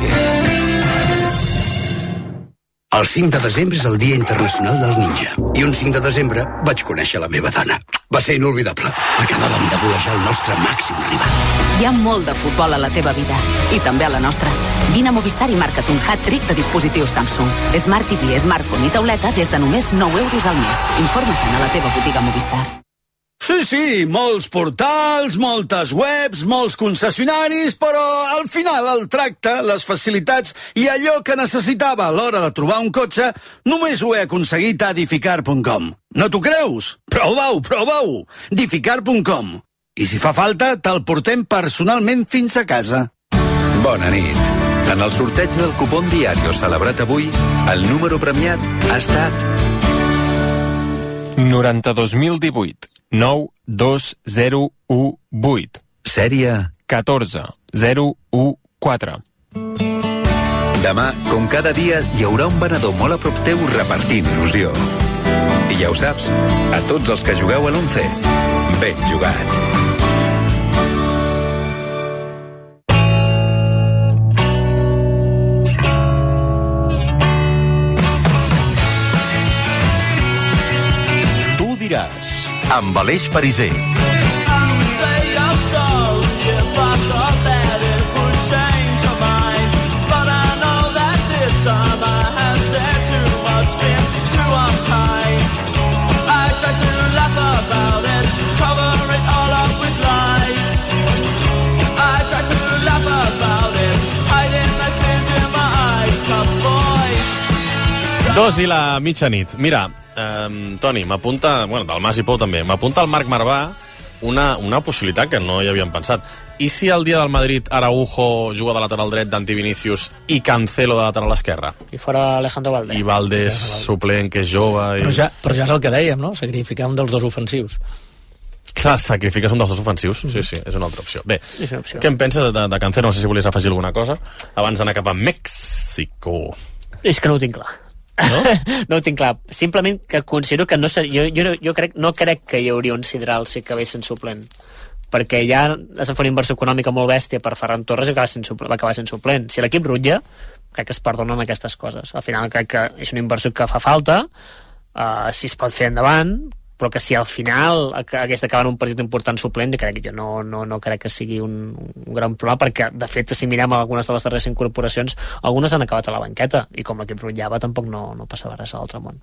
[SPEAKER 7] El cinc de desembre és el Dia Internacional del Ninja. I un cinc de desembre vaig conèixer la meva dona. Va ser inolvidable. Acabàvem de volejar el nostre màxim rival.
[SPEAKER 8] Hi ha molt de futbol a la teva vida. I també a la nostra. Vine a Movistar i marca't un hat-trick de dispositius Samsung. Smart T V, smartphone i tauleta des de només nou euros al mes. Informa't a la teva botiga Movistar.
[SPEAKER 12] Sí, sí, molts portals, moltes webs, molts concessionaris, però al final el tracte, les facilitats i allò que necessitava a l'hora de trobar un cotxe només ho he aconseguit a Dificar punt com. No t'ho creus? Prova-ho, prova-ho! Dificar punt com. I si fa falta, te'l portem personalment fins a casa.
[SPEAKER 13] Bona nit. En el sorteig del cupón Diario celebrat avui, el número premiat ha estat
[SPEAKER 14] noranta-dos mil divuit. nou dos zero u vuit.
[SPEAKER 13] Sèrie
[SPEAKER 14] catorze zero u quatre.
[SPEAKER 13] Demà, com cada dia, hi haurà un venedor molt a prop teu repartint il·lusió. I ja ho saps, a tots els que jugueu a l'once, ben jugat.
[SPEAKER 6] Tu diràs, amb Aleix Perisser.
[SPEAKER 2] Dos i la mitjanit. Mira, eh, Toni, m'apunta, bueno, del Mas i Pou també, m'apunta el Marc Marvà una, una possibilitat que no hi havíem pensat. I si el dia del Madrid Araujo juga de lateral dret d'anti Vinícius i Cancelo de lateral esquerra?
[SPEAKER 3] I fora Alejandro Valdés.
[SPEAKER 2] I Valdés suplent, que és jove... I...
[SPEAKER 5] Però, ja, però ja és el que dèiem, no? Sacrificar un dels dos ofensius.
[SPEAKER 2] Clar, sacrifiques un dels dos ofensius. Sí, sí, és una altra opció. Bé,
[SPEAKER 3] una opció.
[SPEAKER 2] Què en penses de, de Cancelo? No sé si volies afegir alguna cosa abans d'anar cap a Mèxico.
[SPEAKER 3] És que no ho tinc clar. No? No ho tinc clar. Simplement que considero que no ser, jo, jo, jo crec, no crec que hi hauria un Sidral si acabés sent suplent, perquè ja has de fer una inversió econòmica molt bèstia per Ferran Torres i acabar sent suplent, va acabar sent suplent. Si l'equip rutlla, crec que es perdonen aquestes coses. Al final crec que és una inversió que fa falta, uh, si es pot fer endavant, però que si al final hagués d'acabar un partit important suplent, jo crec que jo no, no, no crec que sigui un, un gran problema, perquè de fet si mirem algunes de les darreres incorporacions, algunes han acabat a la banqueta, i com l'equip rotllava tampoc no, no passava res a l'altre món.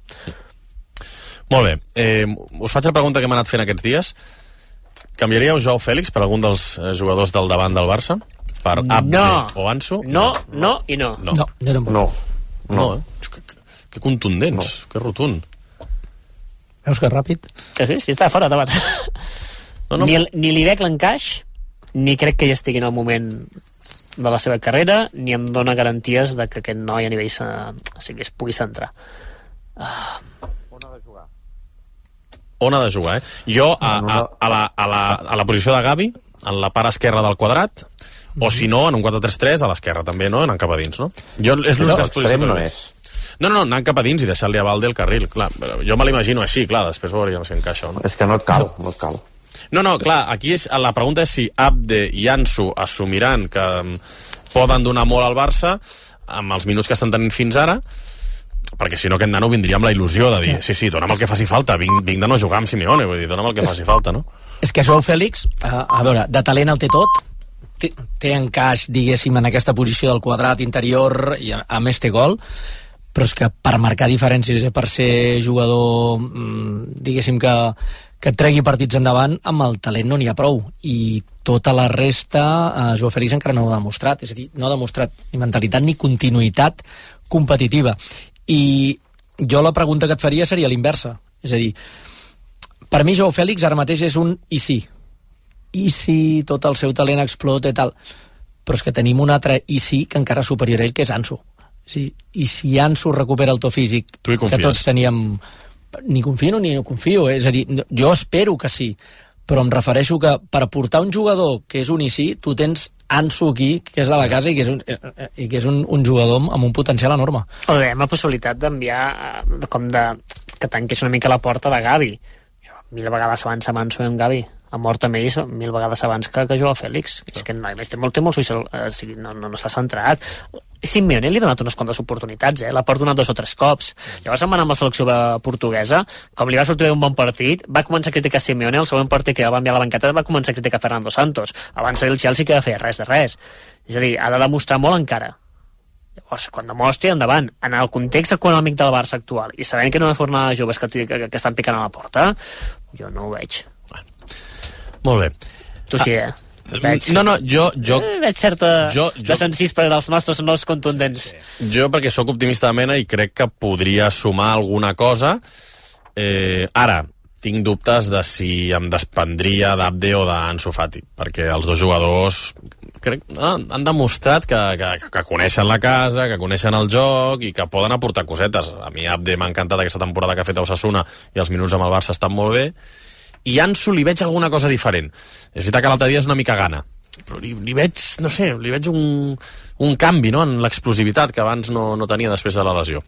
[SPEAKER 2] Molt bé, eh, us faig la pregunta que m'ha anat fent aquests dies. Canviaríeu Joao Fèlix per algun dels eh, jugadors del davant del Barça? Per Abde
[SPEAKER 3] no.
[SPEAKER 2] o Ansu?
[SPEAKER 3] No, no i no.
[SPEAKER 2] No,
[SPEAKER 5] no, jo tampoc.
[SPEAKER 1] No.
[SPEAKER 2] No, no eh? que, que, que contundents, no. Que rotund.
[SPEAKER 5] Veus que ràpid?
[SPEAKER 3] Que sí, sí, està fora de debat. No, no. Ni, ni li veig l'encaix, ni crec que ja estigui en el moment de la seva carrera, ni em dona garanties de que aquest noi a nivell se, o sigui, es pugui centrar. Uh...
[SPEAKER 2] On ha de jugar? On ha de jugar, eh? Jo, a, a, a, la, a, la, a la posició de Gavi, en la part esquerra del quadrat, o si no, en un quatre tres tres a l'esquerra també, no? Anant cap a dins, no? Jo, és l'únic que es
[SPEAKER 1] extrem no és.
[SPEAKER 2] No, no, anant cap a dins i deixar-li a Valde el carril, clar. Jo me l'imagino així, clar, després veuríem si encaixa o no.
[SPEAKER 1] És que no et cal, no et cal.
[SPEAKER 2] No, no, clar, aquí és, la pregunta és si Abde i Ansu assumiran que poden donar molt al Barça amb els minuts que estan tenint fins ara, perquè si no aquest nano vindria amb la il·lusió de dir, sí, sí, dona'm el que faci falta, vinc, vinc de no jugar amb Simeone, vull dir, dona'm el que faci falta, no?
[SPEAKER 5] És que Joao Fèlix, a, a veure, de talent el té tot, té, té encaix, diguéssim, en aquesta posició del quadrat interior, i a, a més té gol, però és que per marcar diferències, per ser jugador, diguéssim que, que et tregui partits endavant, amb el talent no n'hi ha prou, i tota la resta, eh, Joao Fèlix encara no ho ha demostrat, és a dir, no ha demostrat ni mentalitat ni continuïtat competitiva. I jo la pregunta que et faria seria l'inversa, és a dir, per mi Joao Fèlix ara mateix és un i sí, i si tot el seu talent explota i tal, però és que tenim un altre i sí que encara superior a ell, que és Ansu. És a dir, i si Ansu recupera el to físic que tots teníem, ni confio ni no confio, és a dir, jo espero que sí, però em refereixo que per portar un jugador que és un i sí, tu tens Ansu aquí, que és de la casa i que és un, i que és un, un jugador amb un potencial enorme.
[SPEAKER 3] O dèiem la possibilitat d'enviar com de, que tanqués una mica la porta de Gavi. Jo, mil vegades abans amb Ansu i amb Gavi, ha mort amb ells mil vegades abans que, que Joao Fèlix. És que no, té molt, té molt suïssa, eh, sí, no, no, no està centrat. Simeone li ha donat unes quantes oportunitats, eh? L'ha perdonat dos o tres cops. Llavors se'n va anar amb la selecció portuguesa, com li va sortir un bon partit, va començar a criticar Simeone, el següent partit que va enviar a la banqueta va començar a criticar Fernando Santos. Abans el Chelsea que va fer res de res. És a dir, ha de demostrar molt encara. Llavors, quan demostri, endavant. En el context econòmic del Barça actual, i sabent que no hi ha fornada de joves que, que, que estan picant a la porta, jo no ho veig.
[SPEAKER 2] Molt bé.
[SPEAKER 3] Tu sí, eh?
[SPEAKER 2] Veig. No, no, jo... jo
[SPEAKER 3] eh, veig certa
[SPEAKER 2] jo, jo,
[SPEAKER 3] desencís per als nostres nous contundents.
[SPEAKER 2] Jo, perquè sóc optimista de mena i crec que podria sumar alguna cosa. Eh, ara, tinc dubtes de si em desprendria d'Abde o d'Ansu Fati, perquè els dos jugadors crec, ah, han demostrat que, que, que coneixen la casa, que coneixen el joc i que poden aportar cosetes. A mi Abde m'ha encantat aquesta temporada que ha fet a Osasuna i els minuts amb el Barça estan molt bé. I Ansu li veig alguna cosa diferent. És veritat que l'altre dia és una mica gana, però li, li veig, no sé, li veig un, un canvi, no?, en l'explosivitat que abans no, no tenia després de la lesió.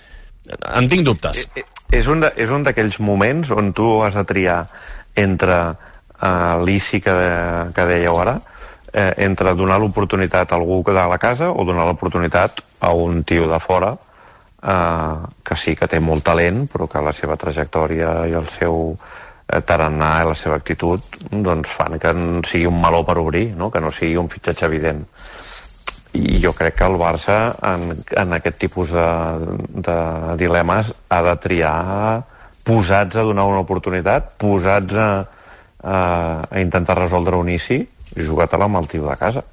[SPEAKER 2] En tinc dubtes.
[SPEAKER 1] És un, de, és un d'aquells moments on tu has de triar entre uh, l'I C I que, que dèieu ara, eh, entre donar l'oportunitat a algú de la casa o donar l'oportunitat a un tio de fora eh, que sí que té molt talent, però que la seva trajectòria i el seu tarannà i la seva actitud doncs fan que sigui un meló per obrir, no? Que no sigui un fitxatge evident. I jo crec que el Barça en, en aquest tipus de, de dilemes ha de triar posats a donar una oportunitat, posats a, a, a intentar resoldre un inici i jugar-te-la amb el tio de casa.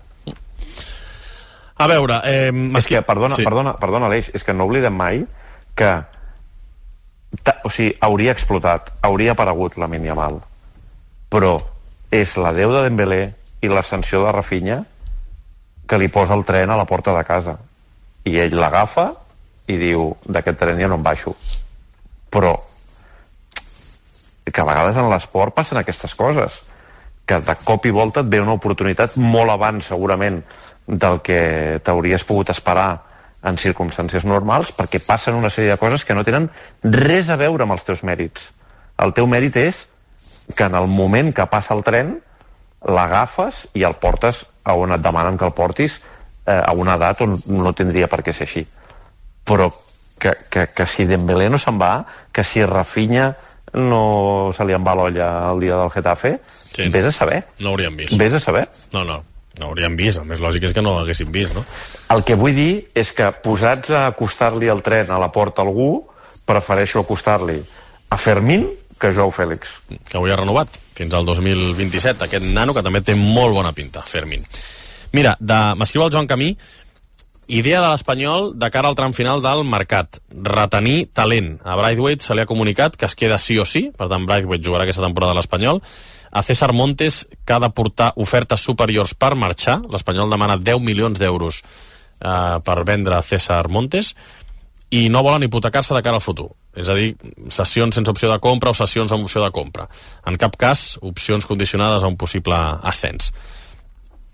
[SPEAKER 2] A veure... Eh,
[SPEAKER 1] és que, perdona, sí. perdona, perdona Aleix, és que no oblidem mai que o sigui, hauria explotat, hauria aparegut Lamine Yamal, però és la deu de Dembélé i l'ascensió de Rafinha que li posa el tren a la porta de casa i ell l'agafa i diu, d'aquest tren ja no em baixo. Però que a vegades en l'esport passen aquestes coses, que de cop i volta et ve una oportunitat molt abans segurament del que t'hauries pogut esperar en circumstàncies normals, perquè passen una sèrie de coses que no tenen res a veure amb els teus mèrits. El teu mèrit és que en el moment que passa el tren l'agafes i el portes a on et demanen que el portis, eh, a una edat on no tindria per què ser així. Però que, que, que si Dembélé no se'n va, que si Rafinha no se li en va l'olla el dia del Getafe, sí, vés a saber.
[SPEAKER 2] No hauríem vist.
[SPEAKER 1] Vés a saber.
[SPEAKER 2] No, no. No hauríem vist, el més lògic és que no l'haguéssim vist, no?
[SPEAKER 1] El que vull dir és que posats a acostar-li el tren a la porta a algú, prefereixo acostar-li a Fermín que a Joao Fèlix.
[SPEAKER 2] Que avui ha renovat fins al dos mil vint-i-set, aquest nano que també té molt bona pinta, Fermín. Mira, de... m'escriu el Joan Camí, idea de l'Espanyol de cara al tram final del mercat, retenir talent. A Braithwaite se li ha comunicat que es queda sí o sí, per tant Braithwaite jugarà aquesta temporada a l'Espanyol. A César Montes, que ha de portar ofertes superiors per marxar. L'Espanyol demana deu milions d'euros eh, per vendre a César Montes i no volen hipotecar-se de cara al futur. És a dir, sessions sense opció de compra o sessions amb opció de compra. En cap cas, opcions condicionades a un possible ascens.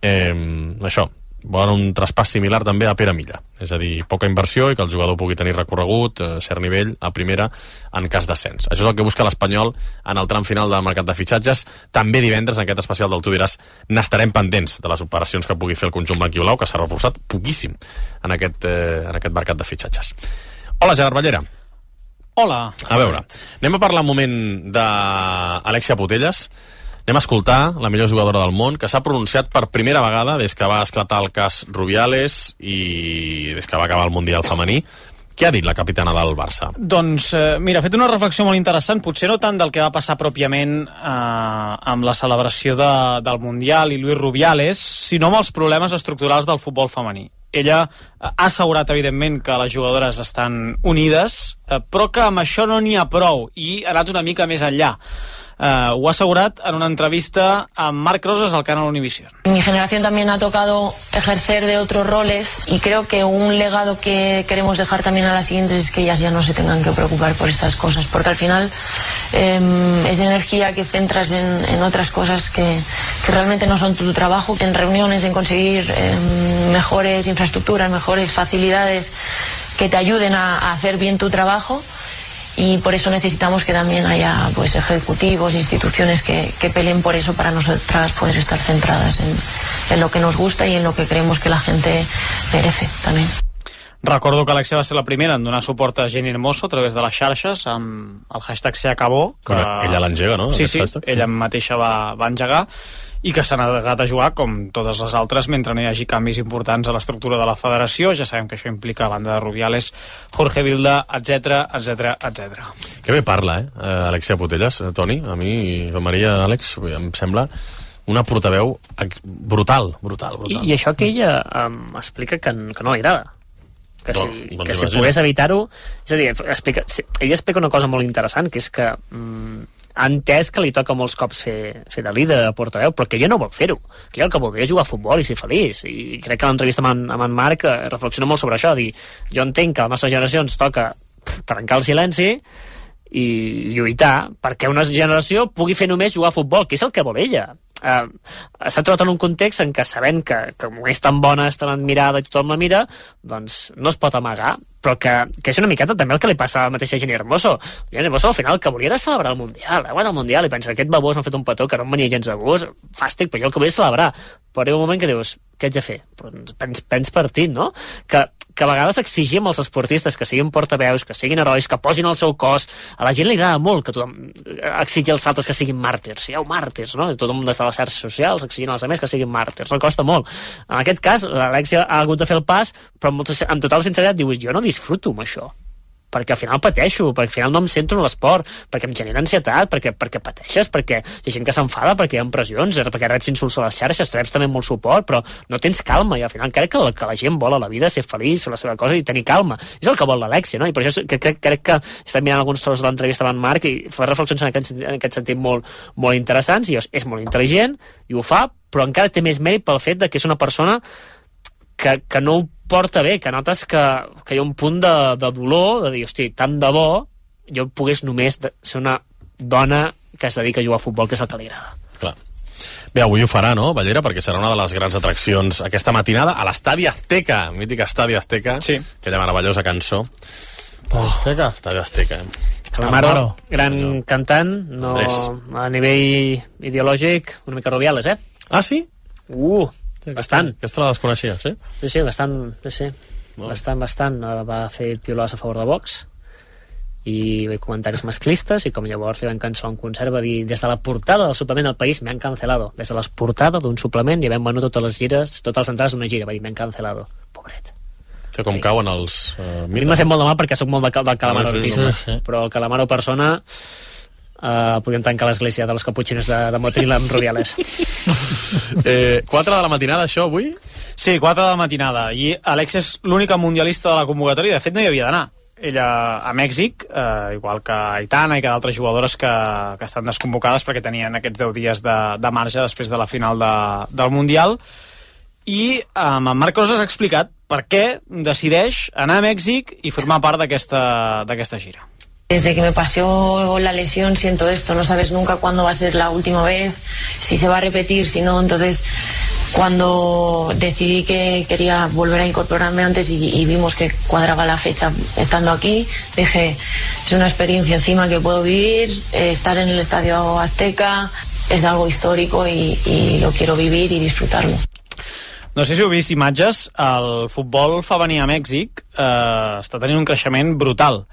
[SPEAKER 2] eh, això, volen un traspàs similar també a Pere Milla, és a dir, poca inversió i que el jugador pugui tenir recorregut, eh, cert nivell a primera en cas d'ascens. Això és el que busca l'Espanyol en el tram final del mercat de fitxatges. També divendres, en aquest especial del Tu diràs, n'estarem pendents de les operacions que pugui fer el conjunt blanquiblau, que s'ha reforçat poquíssim en aquest, eh, en aquest mercat de fitxatges. Hola, Gerard Ballera.
[SPEAKER 15] Hola.
[SPEAKER 2] A veure, anem a parlar un moment d'Alexia Putellas. Anem a escoltar la millor jugadora del món, que s'ha pronunciat per primera vegada des que va esclatar el cas Rubiales i des que va acabar el Mundial femení. Què ha dit la capitana del Barça?
[SPEAKER 15] Doncs, eh, mira, ha fet una reflexió molt interessant, potser no tant del que va passar pròpiament eh, amb la celebració de, del Mundial i Luis Rubiales, sinó amb els problemes estructurals del futbol femení. Ella ha assegurat, evidentment, que les jugadores estan unides, eh, però que amb això no n'hi ha prou, i ha anat una mica més enllà. Uh, ho ha assegurat en una entrevista amb Marc Rosas al canal Univision.
[SPEAKER 16] Mi generación también ha tocado ejercer de otros roles y creo que un legado que queremos dejar también a las siguientes es que ellas ya no se tengan que preocupar por estas cosas, porque al final eh, es energía que centras en, en otras cosas que, que realmente no son tu trabajo, en reuniones, en conseguir eh, mejores infraestructuras, mejores facilidades que te ayuden a, a hacer bien tu trabajo. Y por eso necesitamos que también haya pues ejecutivos, instituciones que, que peleen por eso para nosotras poder estar centradas en, en lo que nos gusta y en lo que creemos que la gente merece también.
[SPEAKER 15] Recordo que Alexia va ser la primera en donar suport a Jenny Hermoso a través de les xarxes amb el hashtag Se Acabó. Que...
[SPEAKER 2] Bueno, ella l'engega, no?
[SPEAKER 15] Sí, sí,
[SPEAKER 2] hashtag.
[SPEAKER 15] ella mateixa va, va engegar, i que s'ha negat a jugar com totes les altres mentre no hi hagi canvis importants a l'estructura de la federació. Ja sabem que això implica, a banda de Rubiales, Jorge Vilda, etcètera, etcètera, etcètera.
[SPEAKER 2] Que bé parla, eh, Alexia Putellas, Toni. A mi, Maria, Àlex, em sembla una portaveu brutal, brutal, brutal.
[SPEAKER 3] I, i això que ella um, explica que, que no li agrada. Que si, no, que si pogués evitar-ho... És a dir, explica, ella explica una cosa molt interessant, que és que mm, ha entès que li toca molts cops fer, fer de líder, de portaveu, però que ella no vol fer-ho. Que ella el que voldria és jugar a futbol i ser feliç. I crec que l'entrevista amb, en, amb en Marc reflexiona molt sobre això. Dir, jo entenc que a la nostra generació ens toca trencar el silenci i lluitar perquè una generació pugui fer només jugar a futbol, que és el que vol ella. Uh, s'ha trobat en un context en què, sabent que, que és tan bona, és tan admirada i tothom la mira, doncs no es pot amagar, però que, que és una miqueta també el que li passa a la mateixa Jenny Hermoso. Jenny Hermoso al final el que volia era celebrar el Mundial, ha guanyat el Mundial i pensa que aquest babós m'ha fet un petó que no em venia gens de gust, fàstic, però jo el que volia celebrar. Però hi ha un moment que dius, què haig de fer? Però pens, pens partit, no? Que, que a vegades exigim als esportistes que siguin portaveus, que siguin herois, que posin el seu cos. A la gent li agrada molt que tothom exigir als altres que siguin màrtirs. Sigueu màrtirs, no? Tothom des de les xarxes socials exigint als altres que siguin màrtirs. No costa molt. En aquest cas, l'Alexia ha hagut de fer el pas, però amb, amb total sinceritat dius, jo no disfruto amb això. Perquè al final pateixo, perquè al final no em centro en l'esport, perquè em genera ansietat, perquè, perquè pateixes, perquè hi ha gent que s'enfada, perquè hi ha pressions, perquè reps insults a les xarxes, reps també molt suport, però no tens calma, i al final crec que la, que la gent vol a la vida ser feliç, fer la seva cosa i tenir calma. És el que vol l'Alexia, no? I per això crec, crec, crec que he estat mirant alguns trossos de l'entrevista amb en Marc i fa reflexions en aquest, en aquest sentit molt, molt interessants, i és molt intel·ligent, i ho fa, però encara té més mèrit pel fet de que és una persona que, que no ho porta bé, que notes que, que hi ha un punt de, de dolor, de dir, hosti, tant de bo jo pogués només ser una dona que es dedica a jugar a futbol, que és el que li agrada.
[SPEAKER 2] Clar. Bé, avui ho farà, no, Ballera? Perquè serà una de les grans atraccions aquesta matinada a l'Estadi Azteca, mítica Estadi Azteca, sí. Aquella meravellosa cançó.
[SPEAKER 4] Oh, Azteca?
[SPEAKER 2] Estadi Azteca.
[SPEAKER 3] Calamaro, Calamaro. Gran Calamaro. Cantant, no, a nivell ideològic, una mica Rubiales, eh?
[SPEAKER 2] Ah, sí?
[SPEAKER 3] Uh, bastant.
[SPEAKER 2] Aquesta la desconeixia, sí?
[SPEAKER 3] Sí, sí, bastant, sí, sí. Oh. Bastant, bastant. Va fer piulades a favor de Vox i comentaris masclistes, i com llavors li van cancel·lar un concert, va dir, des de la portada del suplement del País me han cancelado, des de la portada d'un suplement i havent venut totes les gires, totes les entrades d'una gira, va dir, me han cancelado. Pobret.
[SPEAKER 2] Sí, com cauen els uh,
[SPEAKER 3] mites. A mi m'ha fet molt de mal perquè soc molt de, del Calamaro no, artista, sí, sí. Però el Calamaro persona uh, podríem tancar l'església de los caputxinos de, de Motril amb Rubiales.
[SPEAKER 2] eh, quatre de la matinada, això, avui?
[SPEAKER 15] Sí, quatre de la matinada, i Alexia és l'única mundialista de la convocatòria, de fet no hi havia d'anar. Ella a Mèxic, eh, igual que Aitana i que d'altres jugadores que, que estan desconvocades perquè tenien aquests deu dies de, de marge després de la final de, del Mundial, i eh, en Marc Rosas ha explicat per què decideix anar a Mèxic i formar part d'aquesta d'aquesta gira.
[SPEAKER 16] Desde que me pasó la lesión siento esto, no sabes nunca cuándo va a ser la última vez, si se va a repetir, si no, entonces cuando decidí que quería volver a incorporarme antes y, y vimos que cuadraba la fecha estando aquí, dije, es una experiencia encima que puedo vivir, eh, estar en el Estadio Azteca es algo histórico y, y lo quiero vivir y disfrutarlo.
[SPEAKER 15] No sé si heu vist imatges, el futbol femení a Mèxic eh, està tenint un creixement brutal.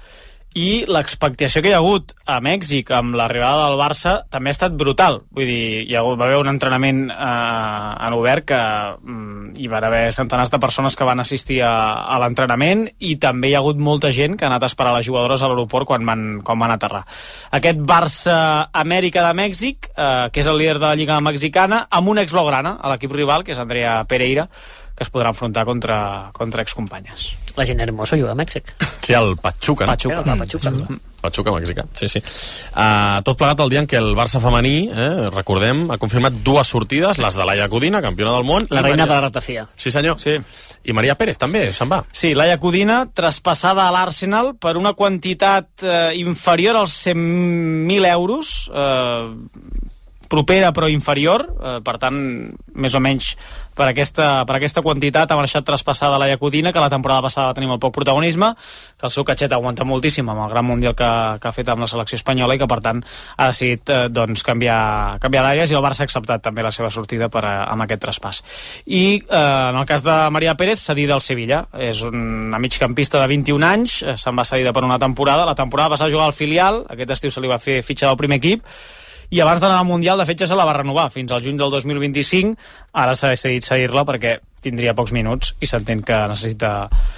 [SPEAKER 15] I l'expectació que hi ha hagut a Mèxic amb l'arribada del Barça també ha estat brutal. Vull dir, hi ha hagut, va haver un entrenament eh, en obert que mm, hi van haver centenars de persones que van assistir a, a l'entrenament i també hi ha hagut molta gent que ha anat a esperar les jugadores a l'aeroport quan van, quan van aterrar. Aquest Barça-Amèrica de Mèxic, eh, que és el líder de la Lliga Mexicana, amb un ex-blaugrana, a l'equip rival, que és Andrea Pereira, que es podrà enfrontar contra, contra excompanyes.
[SPEAKER 3] La gent hermosa juga a Mèxic.
[SPEAKER 2] Sí, el Pachuca, no?
[SPEAKER 3] Pachuca, mm. Pachuca. Mm.
[SPEAKER 2] Pachuca mexicà, sí, sí. Uh, tot plegat el dia en què el Barça femení, eh, recordem, ha confirmat dues sortides, les de Laia Codina, campiona del món.
[SPEAKER 3] La reina
[SPEAKER 2] Maria...
[SPEAKER 3] de la ratafia.
[SPEAKER 2] Sí, senyor. Sí. I Maria Pérez també se'n va.
[SPEAKER 15] Sí, Laia Codina, traspassada a l'Arsenal per una quantitat eh, inferior als cent mil euros, eh, propera però inferior, eh, per tant, més o menys per aquesta, per aquesta quantitat ha marxat traspassada la Codina, que la temporada passada va tenir molt poc protagonisme, que el seu catxet aguanta moltíssim amb el gran mundial que, que ha fet amb la selecció espanyola i que per tant ha decidit eh, doncs, canviar, canviar d'àrees, i el Barça ha acceptat també la seva sortida per, a, amb aquest traspàs. I eh, en el cas de Maria Pérez, cedida al Sevilla, és una migcampista de vint-i-un anys, eh, se'n va cedida per una temporada, la temporada passada jugar al filial, aquest estiu se li va fer fitxa del primer equip, i abans d'anar al Mundial, de fet, ja se la va renovar fins al juny del dos mil vint-i-cinc. Ara s'ha decidit seguir-la perquè tindria pocs minuts i s'entén que necessita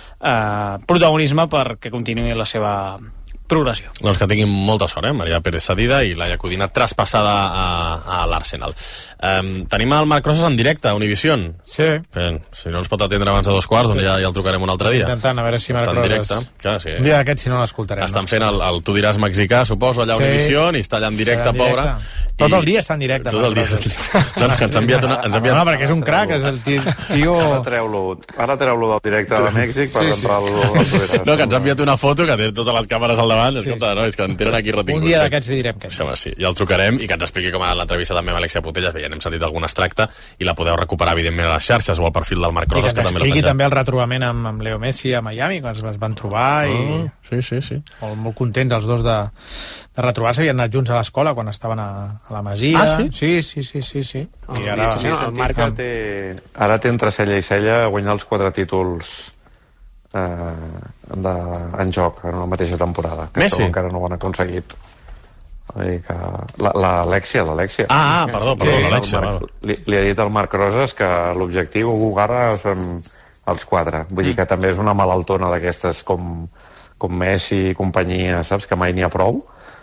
[SPEAKER 15] eh, protagonisme perquè continuï la seva progressió.
[SPEAKER 2] Doncs que tinguin molta sort, eh? Maria Pérez cedida i Laia Codina traspassada a, a l'Arsenal. Um, tenim el Marc Rosas en directe a Univision.
[SPEAKER 4] Sí.
[SPEAKER 2] Fent, si no ens pot atendre abans de dos quarts, doncs ja, ja el trucarem un altre dia.
[SPEAKER 4] Intentant, a veure si Marc Rosas...
[SPEAKER 2] Clar, sí.
[SPEAKER 4] Un dia d'aquest, si no l'escoltarem.
[SPEAKER 2] Estan fent el, el Tu diràs mexicà, suposo, allà a sí. Univision, i està allà en directe, en pobre.
[SPEAKER 4] Tot el dia està en directe.
[SPEAKER 2] Tot el dia està en directe. No, no, que ens ha enviat una... Ens ha enviat...
[SPEAKER 4] No, perquè és un crac, és el tio... tio...
[SPEAKER 1] Ara treu-lo ara treu-lo del directe de Mèxic per sí, entrar al... Sí.
[SPEAKER 2] No, que ens ha enviat una foto que té totes les càmeres al davant. Sí. Escolta, no, és que en tenen aquí retingut.
[SPEAKER 4] Un dia d'aquests li direm que
[SPEAKER 2] sí. Sí, ja el trucarem i que ens expliqui com ha anat l'entrevista també amb Alexia Putellas. Bé, ja n'hem sentit algun extracte i la podeu recuperar, evidentment, a les xarxes o al perfil del Marc Rosas,
[SPEAKER 4] que,
[SPEAKER 2] que també l'ha
[SPEAKER 4] penjat. I també el retrobament amb, amb Leo Messi a Miami, quan es van trobar i...
[SPEAKER 2] Oh, sí, sí, sí.
[SPEAKER 4] Molt, molt contents els dos de, de retrobar-se. Havien anat junts a l'escola quan estaven a, a la Masia.
[SPEAKER 2] Ah, sí?
[SPEAKER 4] Sí, sí, sí, sí, sí.
[SPEAKER 1] Oh, I ara, sí, el Marc té, ara té entre cella i cella guanyar els quatre títols eh, de, en joc en la mateixa temporada, que
[SPEAKER 2] Messi?
[SPEAKER 1] encara no ho han aconseguit. L'Alexia, l'Alexia.
[SPEAKER 2] Ah, ah, perdó, perdó, sí, l'Alexia.
[SPEAKER 1] Li, li ha dit al Marc Rosas que l'objectiu ara són els quatre. Vull mm. dir que també és una malaltona d'aquestes com, com Messi i companyia, saps? Que mai n'hi ha prou.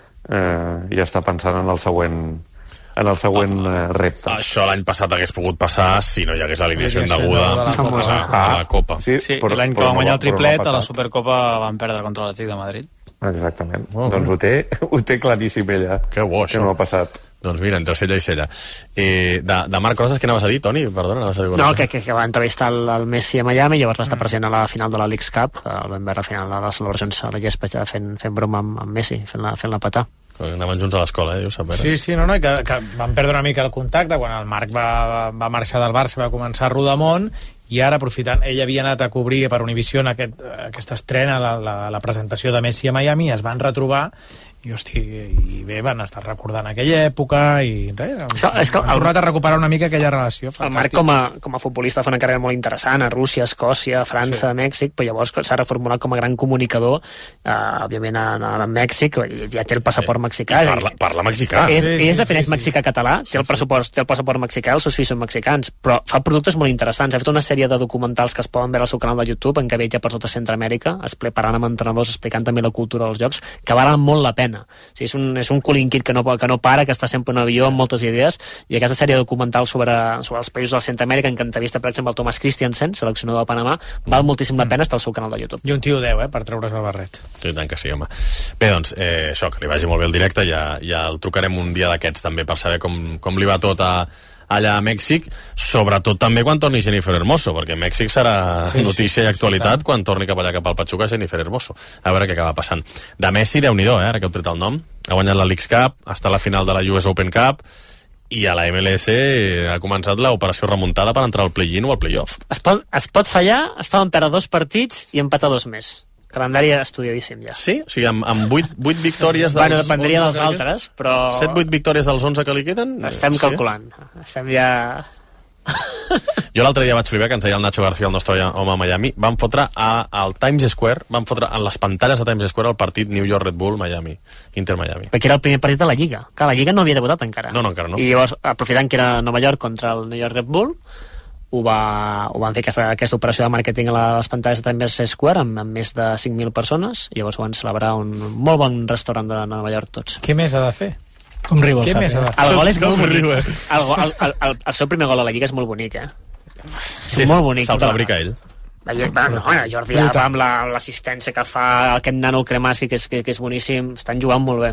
[SPEAKER 1] Eh, I està pensant en el següent en el següent ah, repte.
[SPEAKER 2] Això l'any passat hagués pogut passar si no hi hagués alineació indeguda a la, a, a la Copa.
[SPEAKER 15] Sí, sí, sí l'any que va guanyar el triplet a la Supercopa van perdre contra l'Atlètic de Madrid.
[SPEAKER 1] Exactament. Oh, doncs ho té, ho té claríssim ella.
[SPEAKER 2] Que bo,
[SPEAKER 1] això. Que no ha passat.
[SPEAKER 2] Doncs mira, entre cella i cella. Eh, de, de Marc Rosas, què anaves a dir, Toni? Perdona, anaves a dir...
[SPEAKER 3] No, que, que, que va entrevistar el, el Messi a Miami i llavors va estar present a la final de la Leagues Cup, el vam veure a la final de les celebracions a la gespa fent, fent broma amb, amb Messi, fent-la fent petar.
[SPEAKER 2] Anaven junts a l'escola, eh? Dius,
[SPEAKER 4] sí, sí, no, no, que, que van perdre una mica el contacte quan el Marc va, va marxar del Barça, va començar a rodar món, i ara, aprofitant, ell havia anat a cobrir per Univision aquest, aquesta estrena, la, la, la presentació de Messi a Miami, es van retrobar i, hosti, i bé, van estar recordant aquella època i res, Això, han, que, han tornat a recuperar una mica aquella relació.
[SPEAKER 3] Fantàstic. El Marc com a, com a futbolista fa una carrera molt interessant a Rússia, Escòcia, França, sí. Mèxic, però llavors s'ha reformulat com a gran comunicador, eh, òbviament a, a Mèxic, ja té el passaport mexicà.
[SPEAKER 2] I parla, parla mexicà.
[SPEAKER 3] És,
[SPEAKER 2] sí,
[SPEAKER 3] ell es
[SPEAKER 2] sí,
[SPEAKER 3] defineix
[SPEAKER 2] sí,
[SPEAKER 3] mexicà-català, sí, té, el té el passaport mexicà, els seus fills són mexicans, però fa productes molt interessants. Ha fet una sèrie de documentals que es poden veure al seu canal de YouTube, en què viatja per tota Centroamèrica, parlant amb entrenadors, explicant també la cultura dels jocs, que valen molt la pena. O sigui, és un és un colinquit que no, que no para, que està sempre en un avió amb moltes idees, i aquesta sèrie documental sobre, sobre els països de Centroamèrica, en què entrevista, per exemple, el Thomas Christiansen, seleccionador del Panamà, val moltíssim la pena estar al seu canal de YouTube.
[SPEAKER 4] I un tio deu, eh, per treure's el barret.
[SPEAKER 2] Sí, tant que sí, home. Bé, doncs, eh, això, que li vagi molt bé el directe, ja, ja el trucarem un dia d'aquests també per saber com, com li va tot a allà a Mèxic, sobretot també quan torni Jennifer Hermoso, perquè Mèxic serà sí, notícia sí, i actualitat sí, quan torni cap allà cap al Pachuca Jennifer Hermoso. A veure què acaba passant. De Messi, Déu-n'hi-do, eh, ara que heu tret el nom. Ha guanyat la Leagues Cup, està a la final de la U S Open Cup i a la M L S ha començat l'operació remuntada per entrar al play-in o al play-off.
[SPEAKER 3] Es pot, es pot fallar, es poden perdre dos partits i empatar dos més. Calendari estudiadíssim, ja.
[SPEAKER 2] Sí? O sigui, amb, amb vuit, vuit victòries dels...
[SPEAKER 3] Bueno, dependria dels altres, però...
[SPEAKER 2] set vuit victòries dels onze que li queden?
[SPEAKER 3] Estem sí. calculant. Estem ja...
[SPEAKER 2] Jo l'altre dia vaig flipar, que ens deia el Nacho García, el nostre home a Miami, van fotre a, al Times Square, van fotre en les pantalles de Times Square el partit New York Red Bull Miami, Inter Miami.
[SPEAKER 3] Perquè era el primer partit de la Lliga. Clar, la Lliga no havia debutat encara.
[SPEAKER 2] No, no, encara no.
[SPEAKER 3] I llavors, aprofitant que era Nova York contra el New York Red Bull, ho, va, ho van fer aquesta, aquesta operació de màrqueting a les pantalles de Times Square amb, amb més de cinc mil persones, i llavors ho van celebrar un molt bon restaurant de Nova York tots.
[SPEAKER 4] Què més ha de fer?
[SPEAKER 5] Com riu el
[SPEAKER 4] Què més ha de fer?
[SPEAKER 3] El gol és molt bonic. El, el, el, el, el seu primer gol a la Lliga és molt bonic, eh?
[SPEAKER 2] Sí,
[SPEAKER 3] molt bonic.
[SPEAKER 2] Se'l fabrica ell.
[SPEAKER 3] No, Jordi Alba amb l'assistència que fa aquest nano Cremassi, que és, que, que és boníssim, estan jugant molt bé.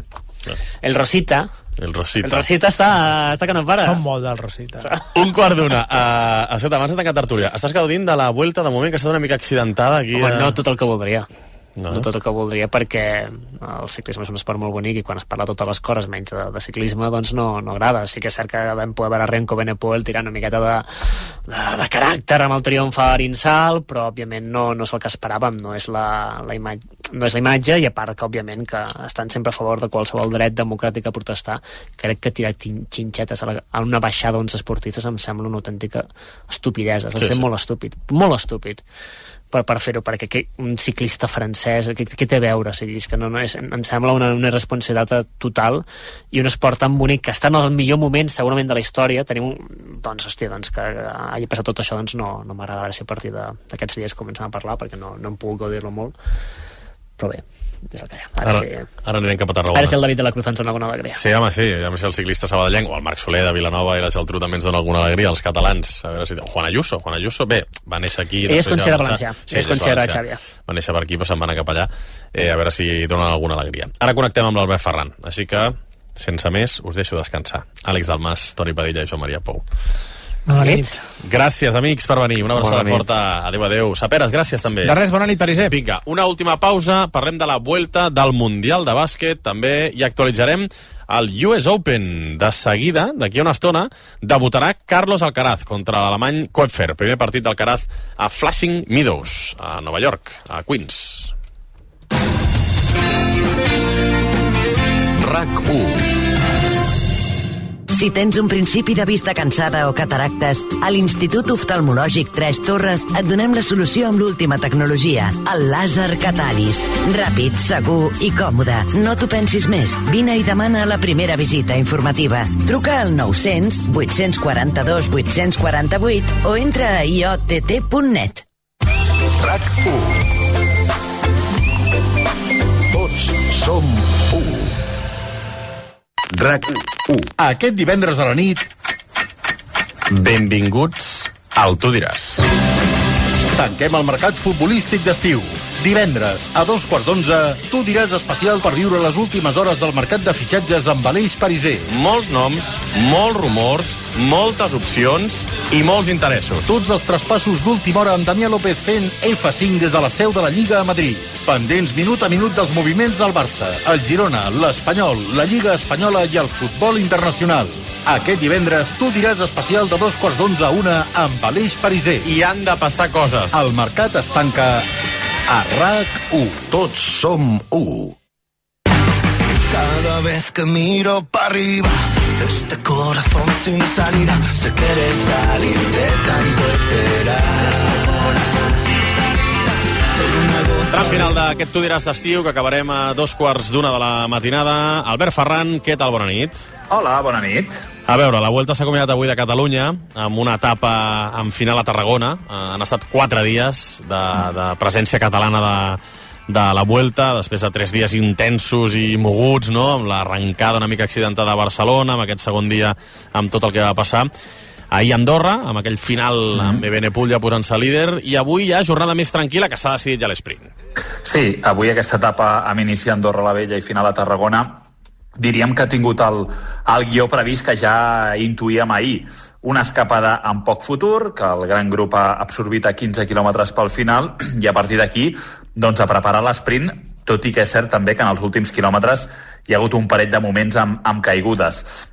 [SPEAKER 3] El Rosita
[SPEAKER 2] el Rosita,
[SPEAKER 3] el Rosita està, està que no para.
[SPEAKER 4] Som molt del Rosita.
[SPEAKER 2] Un quart d'una. Uh, Escolta, abans de tancar tertúlia, estàs gaudint de la Vuelta de moment, que està una mica accidentada aquí?
[SPEAKER 3] Home,
[SPEAKER 2] a...
[SPEAKER 3] no tot el que voldria.
[SPEAKER 2] No.
[SPEAKER 3] no tot el que voldria, perquè el ciclisme és un esport molt bonic i quan es parla totes les coses menys de, de ciclisme doncs no, no agrada. Sí que és cert que vam poder veure Renko Benepoel tirant una miqueta de, de, de caràcter amb el triomf a Arinsal, però òbviament no, no és el que esperàvem, no és la, la imatge, no és la imatge, i a part que òbviament que estan sempre a favor de qualsevol dret democràtic a protestar. Crec que tirar xinxetes a, la, a una baixada d'onze esportistes em sembla una autèntica estupidesa, és sí, sí. molt estúpid, molt estúpid per, per fer-ho, perquè que, un ciclista francès, què, què té a veure? O sigui, és que no, no és, em sembla una, una irresponsabilitat total, i un esport tan bonic que està en el millor moment segurament de la història. Tenim un, doncs, hòstia, doncs que hagi passat tot això, doncs no, no m'agrada veure si a partir d'aquests dies comencem a parlar, perquè no, no em puc gaudir-lo molt, però bé, és el que hi ha. Ara,
[SPEAKER 2] ara,
[SPEAKER 3] sí,
[SPEAKER 2] ara anirem cap a Tarragona.
[SPEAKER 3] Ara sí el David de la Cruz ens dona alguna alegria.
[SPEAKER 2] Sí, home, sí, a més el ciclista sabadellenc, o el Marc Soler de Vilanova i la Geltrú també ens dona alguna alegria, els catalans. A veure si... Juan Ayuso, Juan Ayuso, bé, va néixer aquí...
[SPEAKER 3] Ell es considera valencià, sí, ell es considera Xàbia.
[SPEAKER 2] Va néixer per aquí, però se'n va anar cap allà, eh, a veure si donen alguna alegria. Ara connectem amb l'Albert Ferran, així que, sense més, us deixo descansar. Àlex Dalmas, Toni Padilla i Joan Maria Pou.
[SPEAKER 5] Bona nit.
[SPEAKER 2] Gràcies, amics, per venir. Una abraçada forta. Adéu, adéu. Saperes, gràcies també.
[SPEAKER 4] De res, bona nit, Pariser.
[SPEAKER 2] Vinga, una última pausa. Parlem de la Vuelta, del Mundial de Bàsquet, també, i actualitzarem el U S Open. De seguida, d'aquí a una estona, debutarà Carlos Alcaraz contra l'alemany Koepfer. Primer partit d'Alcaraz a Flushing Meadows, a Nova York, a Queens.
[SPEAKER 6] RAC u.
[SPEAKER 17] Si tens un principi de vista cansada o cataractes, a l'Institut Oftalmològic Tres Torres et donem la solució amb l'última tecnologia, el làser Catalis. Ràpid, segur i còmode. No t'ho pensis més. Vine i demana la primera visita informativa. Truca al nou-cents, vuit-cents quaranta-dos, vuit-cents quaranta-vuit o entra a i o te te punt net.
[SPEAKER 6] RAC u. Tots som u. RAC u.
[SPEAKER 12] Aquest divendres a la nit...
[SPEAKER 2] Benvinguts al Tu diràs.
[SPEAKER 12] Tanquem el mercat futbolístic d'estiu. Divendres, a dos quarts d'onze, Tu diràs especial per viure les últimes hores del mercat de fitxatges amb Aleix Pariser.
[SPEAKER 2] Molts noms, molts rumors, moltes opcions i molts interessos.
[SPEAKER 12] Tots els traspassos d'última hora amb Daniel López fent efa cinc des de la seu de la Lliga a Madrid. Pendents minut a minut dels moviments del Barça, el Girona, l'Espanyol, la Lliga Espanyola i el futbol internacional. Aquest divendres, Tu diràs especial de dos quarts d'onze a una amb Aleix Pariser.
[SPEAKER 2] I han de passar coses.
[SPEAKER 12] El mercat es tanca a RAC u.
[SPEAKER 6] Tots som u.
[SPEAKER 18] Cada vez que miro para arriba, este corazón sin salida se quiere salir de tanto esperar.
[SPEAKER 2] Tram final d'aquest Tu diràs d'estiu, que acabarem a dos quarts d'una de la matinada. Albert Ferran, què tal? Bona nit.
[SPEAKER 19] Hola, bona nit.
[SPEAKER 2] A veure, la Vuelta s'ha acomiadat avui de Catalunya amb una etapa en final a Tarragona. Eh, han estat quatre dies de, de presència catalana de, de la Vuelta, després de tres dies intensos i moguts, no?, amb l'arrencada una mica accidentada a Barcelona, amb aquest segon dia amb tot el que va passar. Ahir a Andorra, amb aquell final mm. amb Evenepoel ja posant-se líder, i avui ja jornada més tranquil·la, que s'ha decidit ja l'esprint.
[SPEAKER 19] Sí, avui aquesta etapa amb inici a Andorra la Vella i final a Tarragona, diríem que ha tingut el, el guió previst que ja intuïem ahir. Una escapada amb poc futur, que el gran grup ha absorbit a quinze quilòmetres pel final, i a partir d'aquí, doncs, a preparar l'esprint, tot i que és cert també que en els últims quilòmetres hi ha hagut un parell de moments amb, amb caigudes.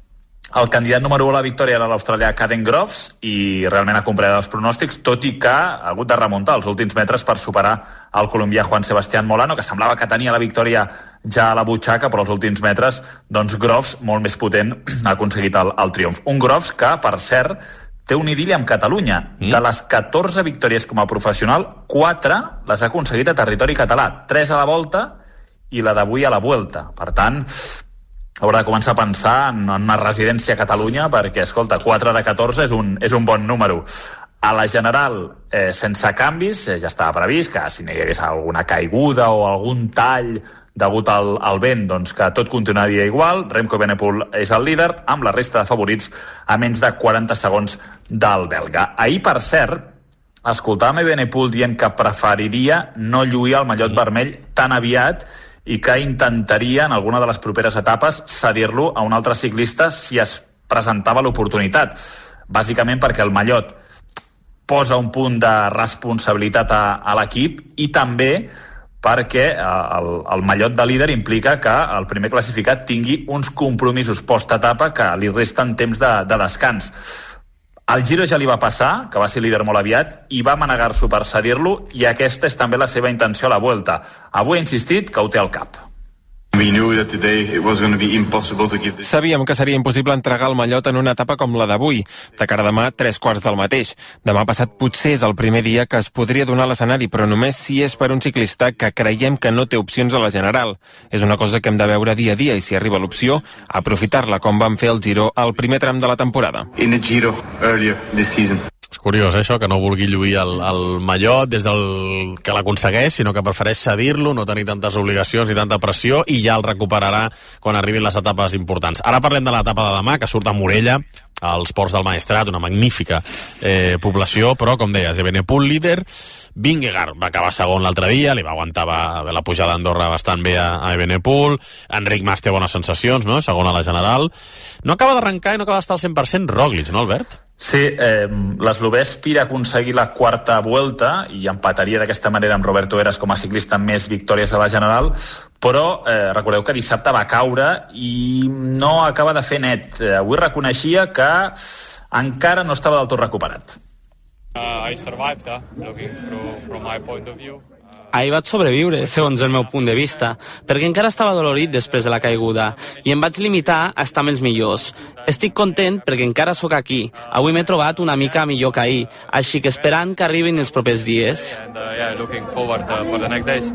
[SPEAKER 19] El candidat número u a la victòria era l'australià Caden Groves i realment ha complert els pronòstics, tot i que ha hagut de remuntar els últims metres per superar el colombià Juan Sebastián Molano, que semblava que tenia la victòria ja a la butxaca, però als últims metres, doncs Groves, molt més potent, ha aconseguit el, el triomf. Un Groves que, per cert, té un idili amb Catalunya. Mm. De les catorze victòries com a professional, quatre les ha aconseguit a territori català, tres a la Volta i la d'avui a la Vuelta. Per tant, haurà de començar a pensar en una residència a Catalunya perquè, escolta, quatre de catorze és un, és un bon número. A la general, eh, sense canvis, eh, ja estava previst que si n'hi hagués alguna caiguda o algun tall degut al, al vent, doncs que tot continuaria igual. Remco Evenepoel és el líder, amb la resta de favorits a menys de quaranta segons del belga. Ahir, per cert, escoltàvem Evenepoel dient que preferiria no lluir el mallot vermell tan aviat i que intentaria, en alguna de les properes etapes, cedir-lo a un altre ciclista si es presentava l'oportunitat. Bàsicament perquè el mallot posa un punt de responsabilitat a, a l'equip i també perquè el, el mallot de líder implica que el primer classificat tingui uns compromisos post-etapa que li resten temps de, de descans. Al Giro ja li va passar, que va ser líder molt aviat, i va manegar-s'ho per cedir-lo, i aquesta és també la seva intenció a la Vuelta. Avui ha insistit que ho té al cap.
[SPEAKER 14] Sabíem que seria impossible entregar el mallot en una etapa com la d'avui, de cara a demà tres quarts del mateix. Demà passat potser és el primer dia que es podria donar l'escenari, però només si és per un ciclista que creiem que no té opcions a la general. És una cosa que hem de veure dia a dia i si arriba l'opció, aprofitar-la com vam fer el Giro al primer tram de la temporada.
[SPEAKER 2] In the Giro earlier this season. És curiós, eh, això, que no vulgui lluir el, el mallot des del que l'aconsegueix, sinó que prefereix cedir-lo, no tenir tantes obligacions i tanta pressió, i ja el recuperarà quan arribin les etapes importants. Ara parlem de l'etapa de demà, que surt a Morella, als Ports del Maestrat, una magnífica eh, població, però, com deies, Evenepoel líder, Vingegaard va acabar segon l'altre dia, li va aguantar va, la pujada a Andorra bastant bé a, a Evenepoel, Enric Mas té bones sensacions, no?, segon a la general. No acaba d'arrencar i no acaba d'estar al cent per cent Roglic, no, Albert?
[SPEAKER 19] Sí, eh, l'eslovè aspira a aconseguir la quarta Vuelta i empataria d'aquesta manera amb Roberto Heras com a ciclista amb més victòries a la general, però eh, recordeu que dissabte va caure i no acaba de fer net. Eh, avui reconeixia que encara no estava del tot recuperat.
[SPEAKER 20] Uh, I survived, uh, looking from, from my point of view.
[SPEAKER 21] Ahir vaig sobreviure, segons el meu punt de vista, perquè encara estava dolorit després de la caiguda i em vaig limitar a estar amb els millors. Estic content perquè encara sóc aquí. Avui m'he trobat una mica millor que ahir, així que esperant que arribin els propers dies.
[SPEAKER 20] And, uh, yeah, looking forward uh, for the next days.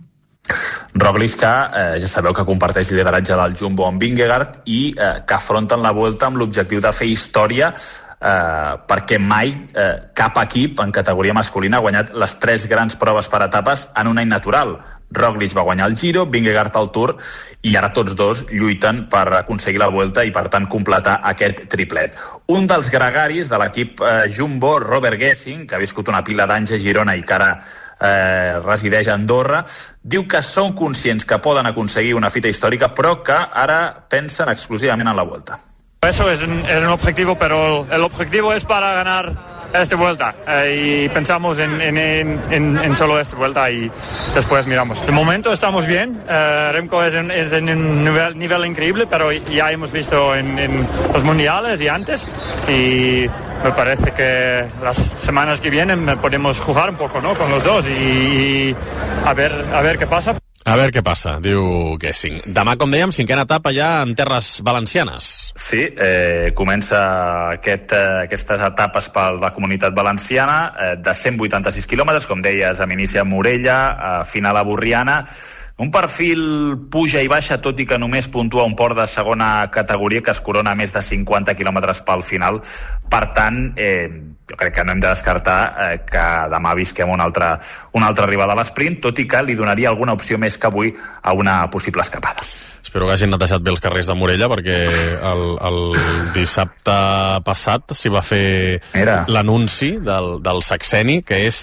[SPEAKER 19] Roglic, que eh, ja sabeu que comparteix lideratge del Jumbo amb Vingegaard i eh, que afronten la Vuelta amb l'objectiu de fer història, eh, perquè mai eh, cap equip en categoria masculina ha guanyat les tres grans proves per etapes en un any natural. Roglic va guanyar el Giro, Vingegaard el Tour, i ara tots dos lluiten per aconseguir la Vuelta i, per tant, completar aquest triplet. Un dels gregaris de l'equip eh, Jumbo, Robert Gesing, que ha viscut una pila d'anys a Girona i que ara eh, resideix a Andorra, diu que són conscients que poden aconseguir una fita històrica, però que ara pensen exclusivament en la Vuelta.
[SPEAKER 20] Eso es un, es un objetivo, pero el objetivo es para ganar esta vuelta eh, y pensamos en, en, en, en solo esta vuelta y después miramos. De momento estamos bien, eh, Remco es en, es en un nivel, nivel increíble, pero ya hemos visto en, en los mundiales y antes, y me parece que las semanas que vienen podemos jugar un poco, ¿no?, con los dos y, y a ver, a ver qué pasa.
[SPEAKER 2] A veure què passa, diu Gesing. Demà, com dèiem, cinquena etapa ja en terres valencianes.
[SPEAKER 19] Sí, eh, comença aquest, eh, aquestes etapes per la Comunitat Valenciana, eh, de cent vuitanta-sis quilòmetres, com deies, amb inici a Morella, a final a Borriana. Un perfil puja i baixa, tot i que només puntua un port de segona categoria que es corona a més de cinquanta quilòmetres pel final. Per tant, eh, jo crec que no hem de descartar eh, que demà visquem un altre, un altre rival a l'esprint, tot i que li donaria alguna opció més que avui a una possible escapada.
[SPEAKER 2] Espero que hagin netejat bé els carrers de Morella, perquè el, el dissabte passat s'hi va fer l'anunci del, del Saxeni, que és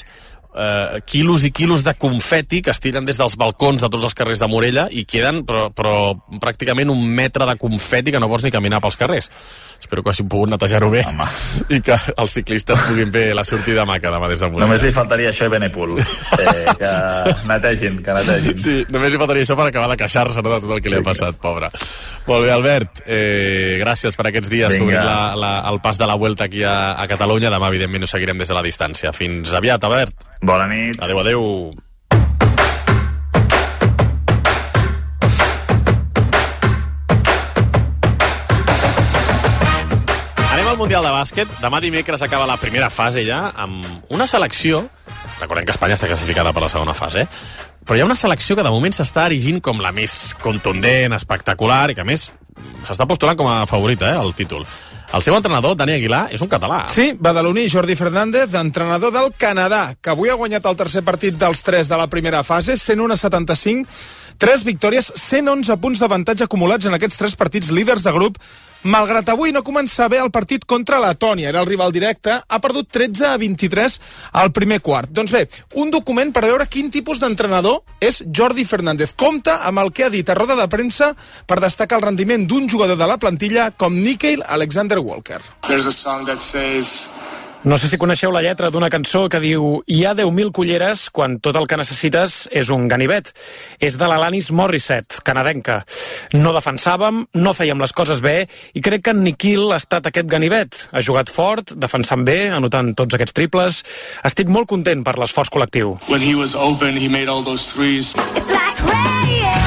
[SPEAKER 2] eh, quilos i quilos de confeti que es tiren des dels balcons de tots els carrers de Morella i queden però, però pràcticament un metre de confeti que no pots ni caminar pels carrers. Espero que hagin pogut netejar-ho bé Home. i que els ciclistes puguin fer la sortida maca demà des de Morella.
[SPEAKER 19] Només li faltaria això i Benepul, eh, que netegin, que netegin.
[SPEAKER 2] Sí, només li faltaria això per acabar de queixar-se, no, de tot el que li ha passat, pobre. Molt bé, Albert, eh, gràcies per aquests dies cobrint la, la, el pas de la Vuelta aquí a, a Catalunya. Demà, evidentment, ho seguirem des de la distància. Fins aviat, Albert.
[SPEAKER 19] Bona nit.
[SPEAKER 2] Adéu, adéu. Anem al Mundial de Bàsquet. Demà dimecres acaba la primera fase ja, amb una selecció. Recordem que Espanya està classificada per la segona fase, eh? Però hi ha una selecció que de moment s'està erigint com la més contundent, espectacular, i que a més s'està postulant com a favorita, eh, al títol. El seu entrenador, Dani Aguilar, és un català.
[SPEAKER 4] Sí, badaloní, Jordi Fernández, entrenador del Canadà, que avui ha guanyat el tercer partit dels tres de la primera fase, cent un a setanta-cinc, tres victòries, cent onze punts d'avantatge acumulats en aquests tres partits líders de grup. Malgrat avui no començar bé el partit contra Letònia, era el rival directe, ha perdut tretze a vint-i-tres al primer quart. Doncs bé, un document per veure quin tipus d'entrenador és Jordi Fernández. Compta amb el que ha dit a roda de premsa per destacar el rendiment d'un jugador de la plantilla com Nickeil Alexander-Walker.
[SPEAKER 10] There's a song that says...
[SPEAKER 22] No sé si coneixeu la lletra d'una cançó que diu «Hi ha deu mil culleres quan tot el que necessites és un ganivet». És de l'Alanis Morissette, canadenca. No defensàvem, no fèiem les coses bé i crec que en Nikhil ha estat aquest ganivet. Ha jugat fort, defensant bé, anotant tots aquests triples. Estic molt content per l'esforç col·lectiu.
[SPEAKER 10] When he was open, he made all those threes. It's like rain.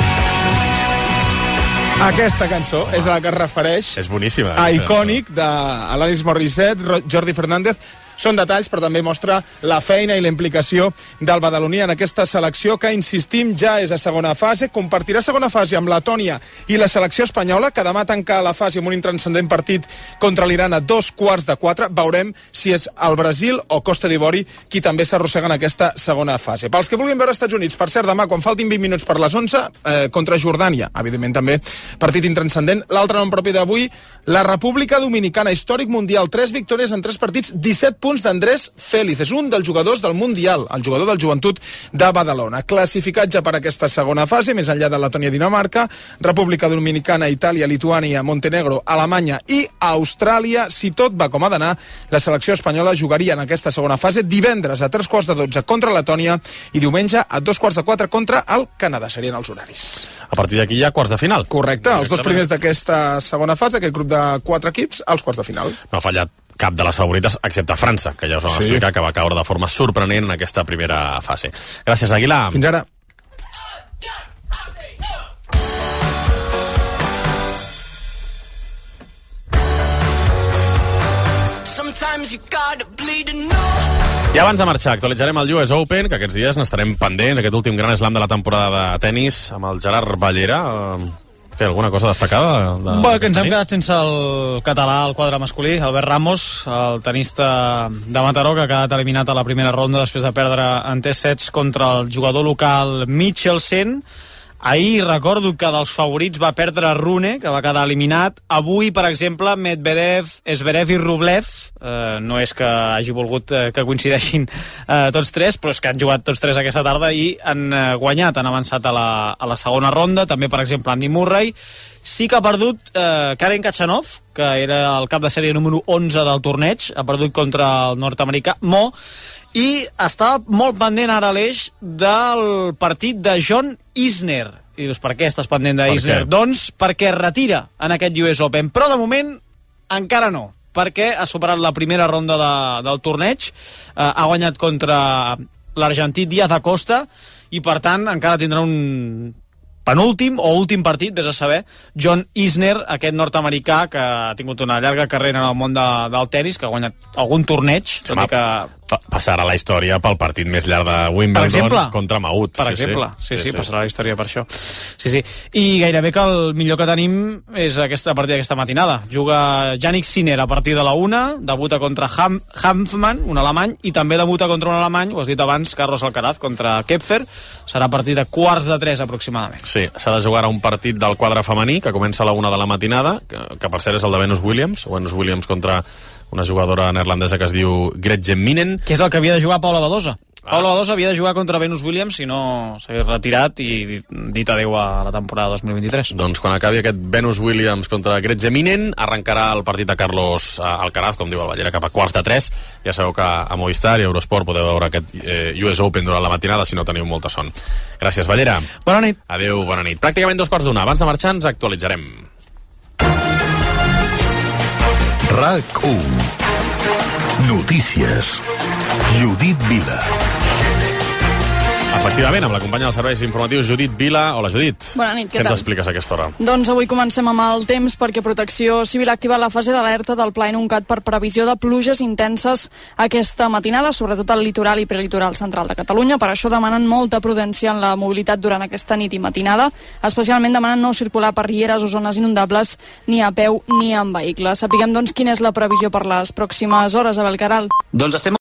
[SPEAKER 4] Aquesta cançó és a la que es refereix.
[SPEAKER 2] És boníssima.
[SPEAKER 4] A Icònic, d'Alanis Morissette, Jordi Fernández. Són detalls, però també mostra la feina i la implicació del badaloní en aquesta selecció que, insistim, ja és a segona fase. Compartirà segona fase amb Letònia i la selecció espanyola, que demà tanca la fase amb un intranscendent partit contra l'Iran a dos quarts de quatre. Veurem si és el Brasil o Costa d'Ivori qui també s'arrossega en aquesta segona fase. Pels que vulguin veure Estats Units, per cert, demà, quan faltin vint minuts per les onze, eh, contra Jordània, evidentment també partit intranscendent. L'altre nom propi d'avui, la República Dominicana, històric mundial, tres victòries en tres partits, disset punts d'Andrés Félix, és un dels jugadors del Mundial, el jugador del Joventut de Badalona. Classificat ja per aquesta segona fase, més enllà de Letònia i Dinamarca, República Dominicana, Itàlia, Lituània, Montenegro, Alemanya i Austràlia. Si tot va com ha d'anar, la selecció espanyola jugaria en aquesta segona fase divendres a tres quarts de dotze contra Letònia i diumenge a dos quarts de quatre contra el Canadà. Serien els horaris.
[SPEAKER 2] A partir d'aquí hi ha quarts de final.
[SPEAKER 4] Correcte, els dos primers d'aquesta segona fase, aquest grup de quatre equips, als quarts de final.
[SPEAKER 2] No ha fallat cap de les favorites, excepte França, que ja us vam sí. explicar que va caure de forma sorprenent en aquesta primera fase. Gràcies, Aguilar.
[SPEAKER 4] Fins ara.
[SPEAKER 2] I abans de marxar, actualitzarem el U S Open, que aquests dies n'estarem pendents, aquest últim gran slam de la temporada de tennis, amb el Gerard Ballera. Té alguna cosa destacada? De,
[SPEAKER 15] bueno, que ens hem quedat sense el català al quadre masculí, Albert Ramos, el tenista de Mataró, que ha quedat eliminat a la primera ronda després de perdre en T sets contra el jugador local Michelsen. Ahir recordo que dels favorits va perdre Rune, que va quedar eliminat. Avui, per exemple, Medvedev, Zverev i Rublev, eh, no és que hagi volgut eh, que coincideixin eh, tots tres, però és que han jugat tots tres aquesta tarda i han eh, guanyat, han avançat a la, a la segona ronda. També, per exemple, Andy Murray. Sí que ha perdut eh, Karen Khachanov, que era el cap de sèrie número onze del torneig, ha perdut contra el nord-americà Mo, i està molt pendent ara l'eix del partit de John Isner. I dius, per què estàs pendent de Isner? Doncs perquè es retira en aquest U S Open, però de moment encara no, perquè ha superat la primera ronda de, del torneig, eh, ha guanyat contra l'argentí Díaz Acosta i per tant encara tindrà un penúltim o últim partit, vés a saber, John Isner, aquest nord-americà que ha tingut una llarga carrera en el món de, del tennis, que ha guanyat algun torneig, tot i que
[SPEAKER 2] passarà la història pel partit més llarg de Wimbledon contra Mahut.
[SPEAKER 15] Per exemple, sí sí, sí, sí, passarà la història per això. Sí, sí. I gairebé que el millor que tenim és aquesta partida d'aquesta matinada. Juga Jannik Sinner a partir de la una, debuta contra Ham, Hanfmann, un alemany, i també debuta contra un alemany, ho has dit abans, Carlos Alcaraz, contra Kepfer. Serà a partir de quarts de tres aproximadament.
[SPEAKER 2] Sí, s'ha de jugar a un partit del quadre femení, que comença a la una de la matinada, que, que per cert és el de Venus Williams, Venus Williams contra una jugadora neerlandesa que es diu Gretchen Minen.
[SPEAKER 15] Que és el que havia de jugar Paula Badosa. Pablo Badosa havia de jugar contra Venus Williams si no s'hagués retirat i dit adeu a la temporada dos mil vint-i-tres.
[SPEAKER 2] Doncs quan acabi aquest Venus Williams contra Greg Eminen, arrencarà el partit de Carlos Alcaraz, com diu el Ballera, cap a quarts de tres. Ja sabeu que a Movistar i a Eurosport podeu veure aquest eh, U S Open durant la matinada si no teniu molta son. Gràcies, Ballera.
[SPEAKER 15] Bona nit.
[SPEAKER 2] Adeu, bona nit. Pràcticament dos quarts d'una. Abans de marxar ens actualitzarem.
[SPEAKER 6] RAC u. Notícies. Judit Vila.
[SPEAKER 2] Efectivament, amb la companya dels serveis informatius Judit Vila. Hola, Judit.
[SPEAKER 9] Bona nit, què
[SPEAKER 2] Què
[SPEAKER 9] tal?
[SPEAKER 2] ens expliques a aquesta hora?
[SPEAKER 9] Doncs avui comencem amb el temps perquè Protecció Civil ha activat la fase d'alerta del Pla Inuncat per previsió de pluges intenses aquesta matinada, sobretot al litoral i prelitoral central de Catalunya. Per això demanen molta prudència en la mobilitat durant aquesta nit i matinada. Especialment demanen no circular per rieres o zones inundables ni a peu ni en vehicle. Sapiguem, doncs, quina és la previsió per les pròximes hores, Abel Caral.
[SPEAKER 11] Doncs estem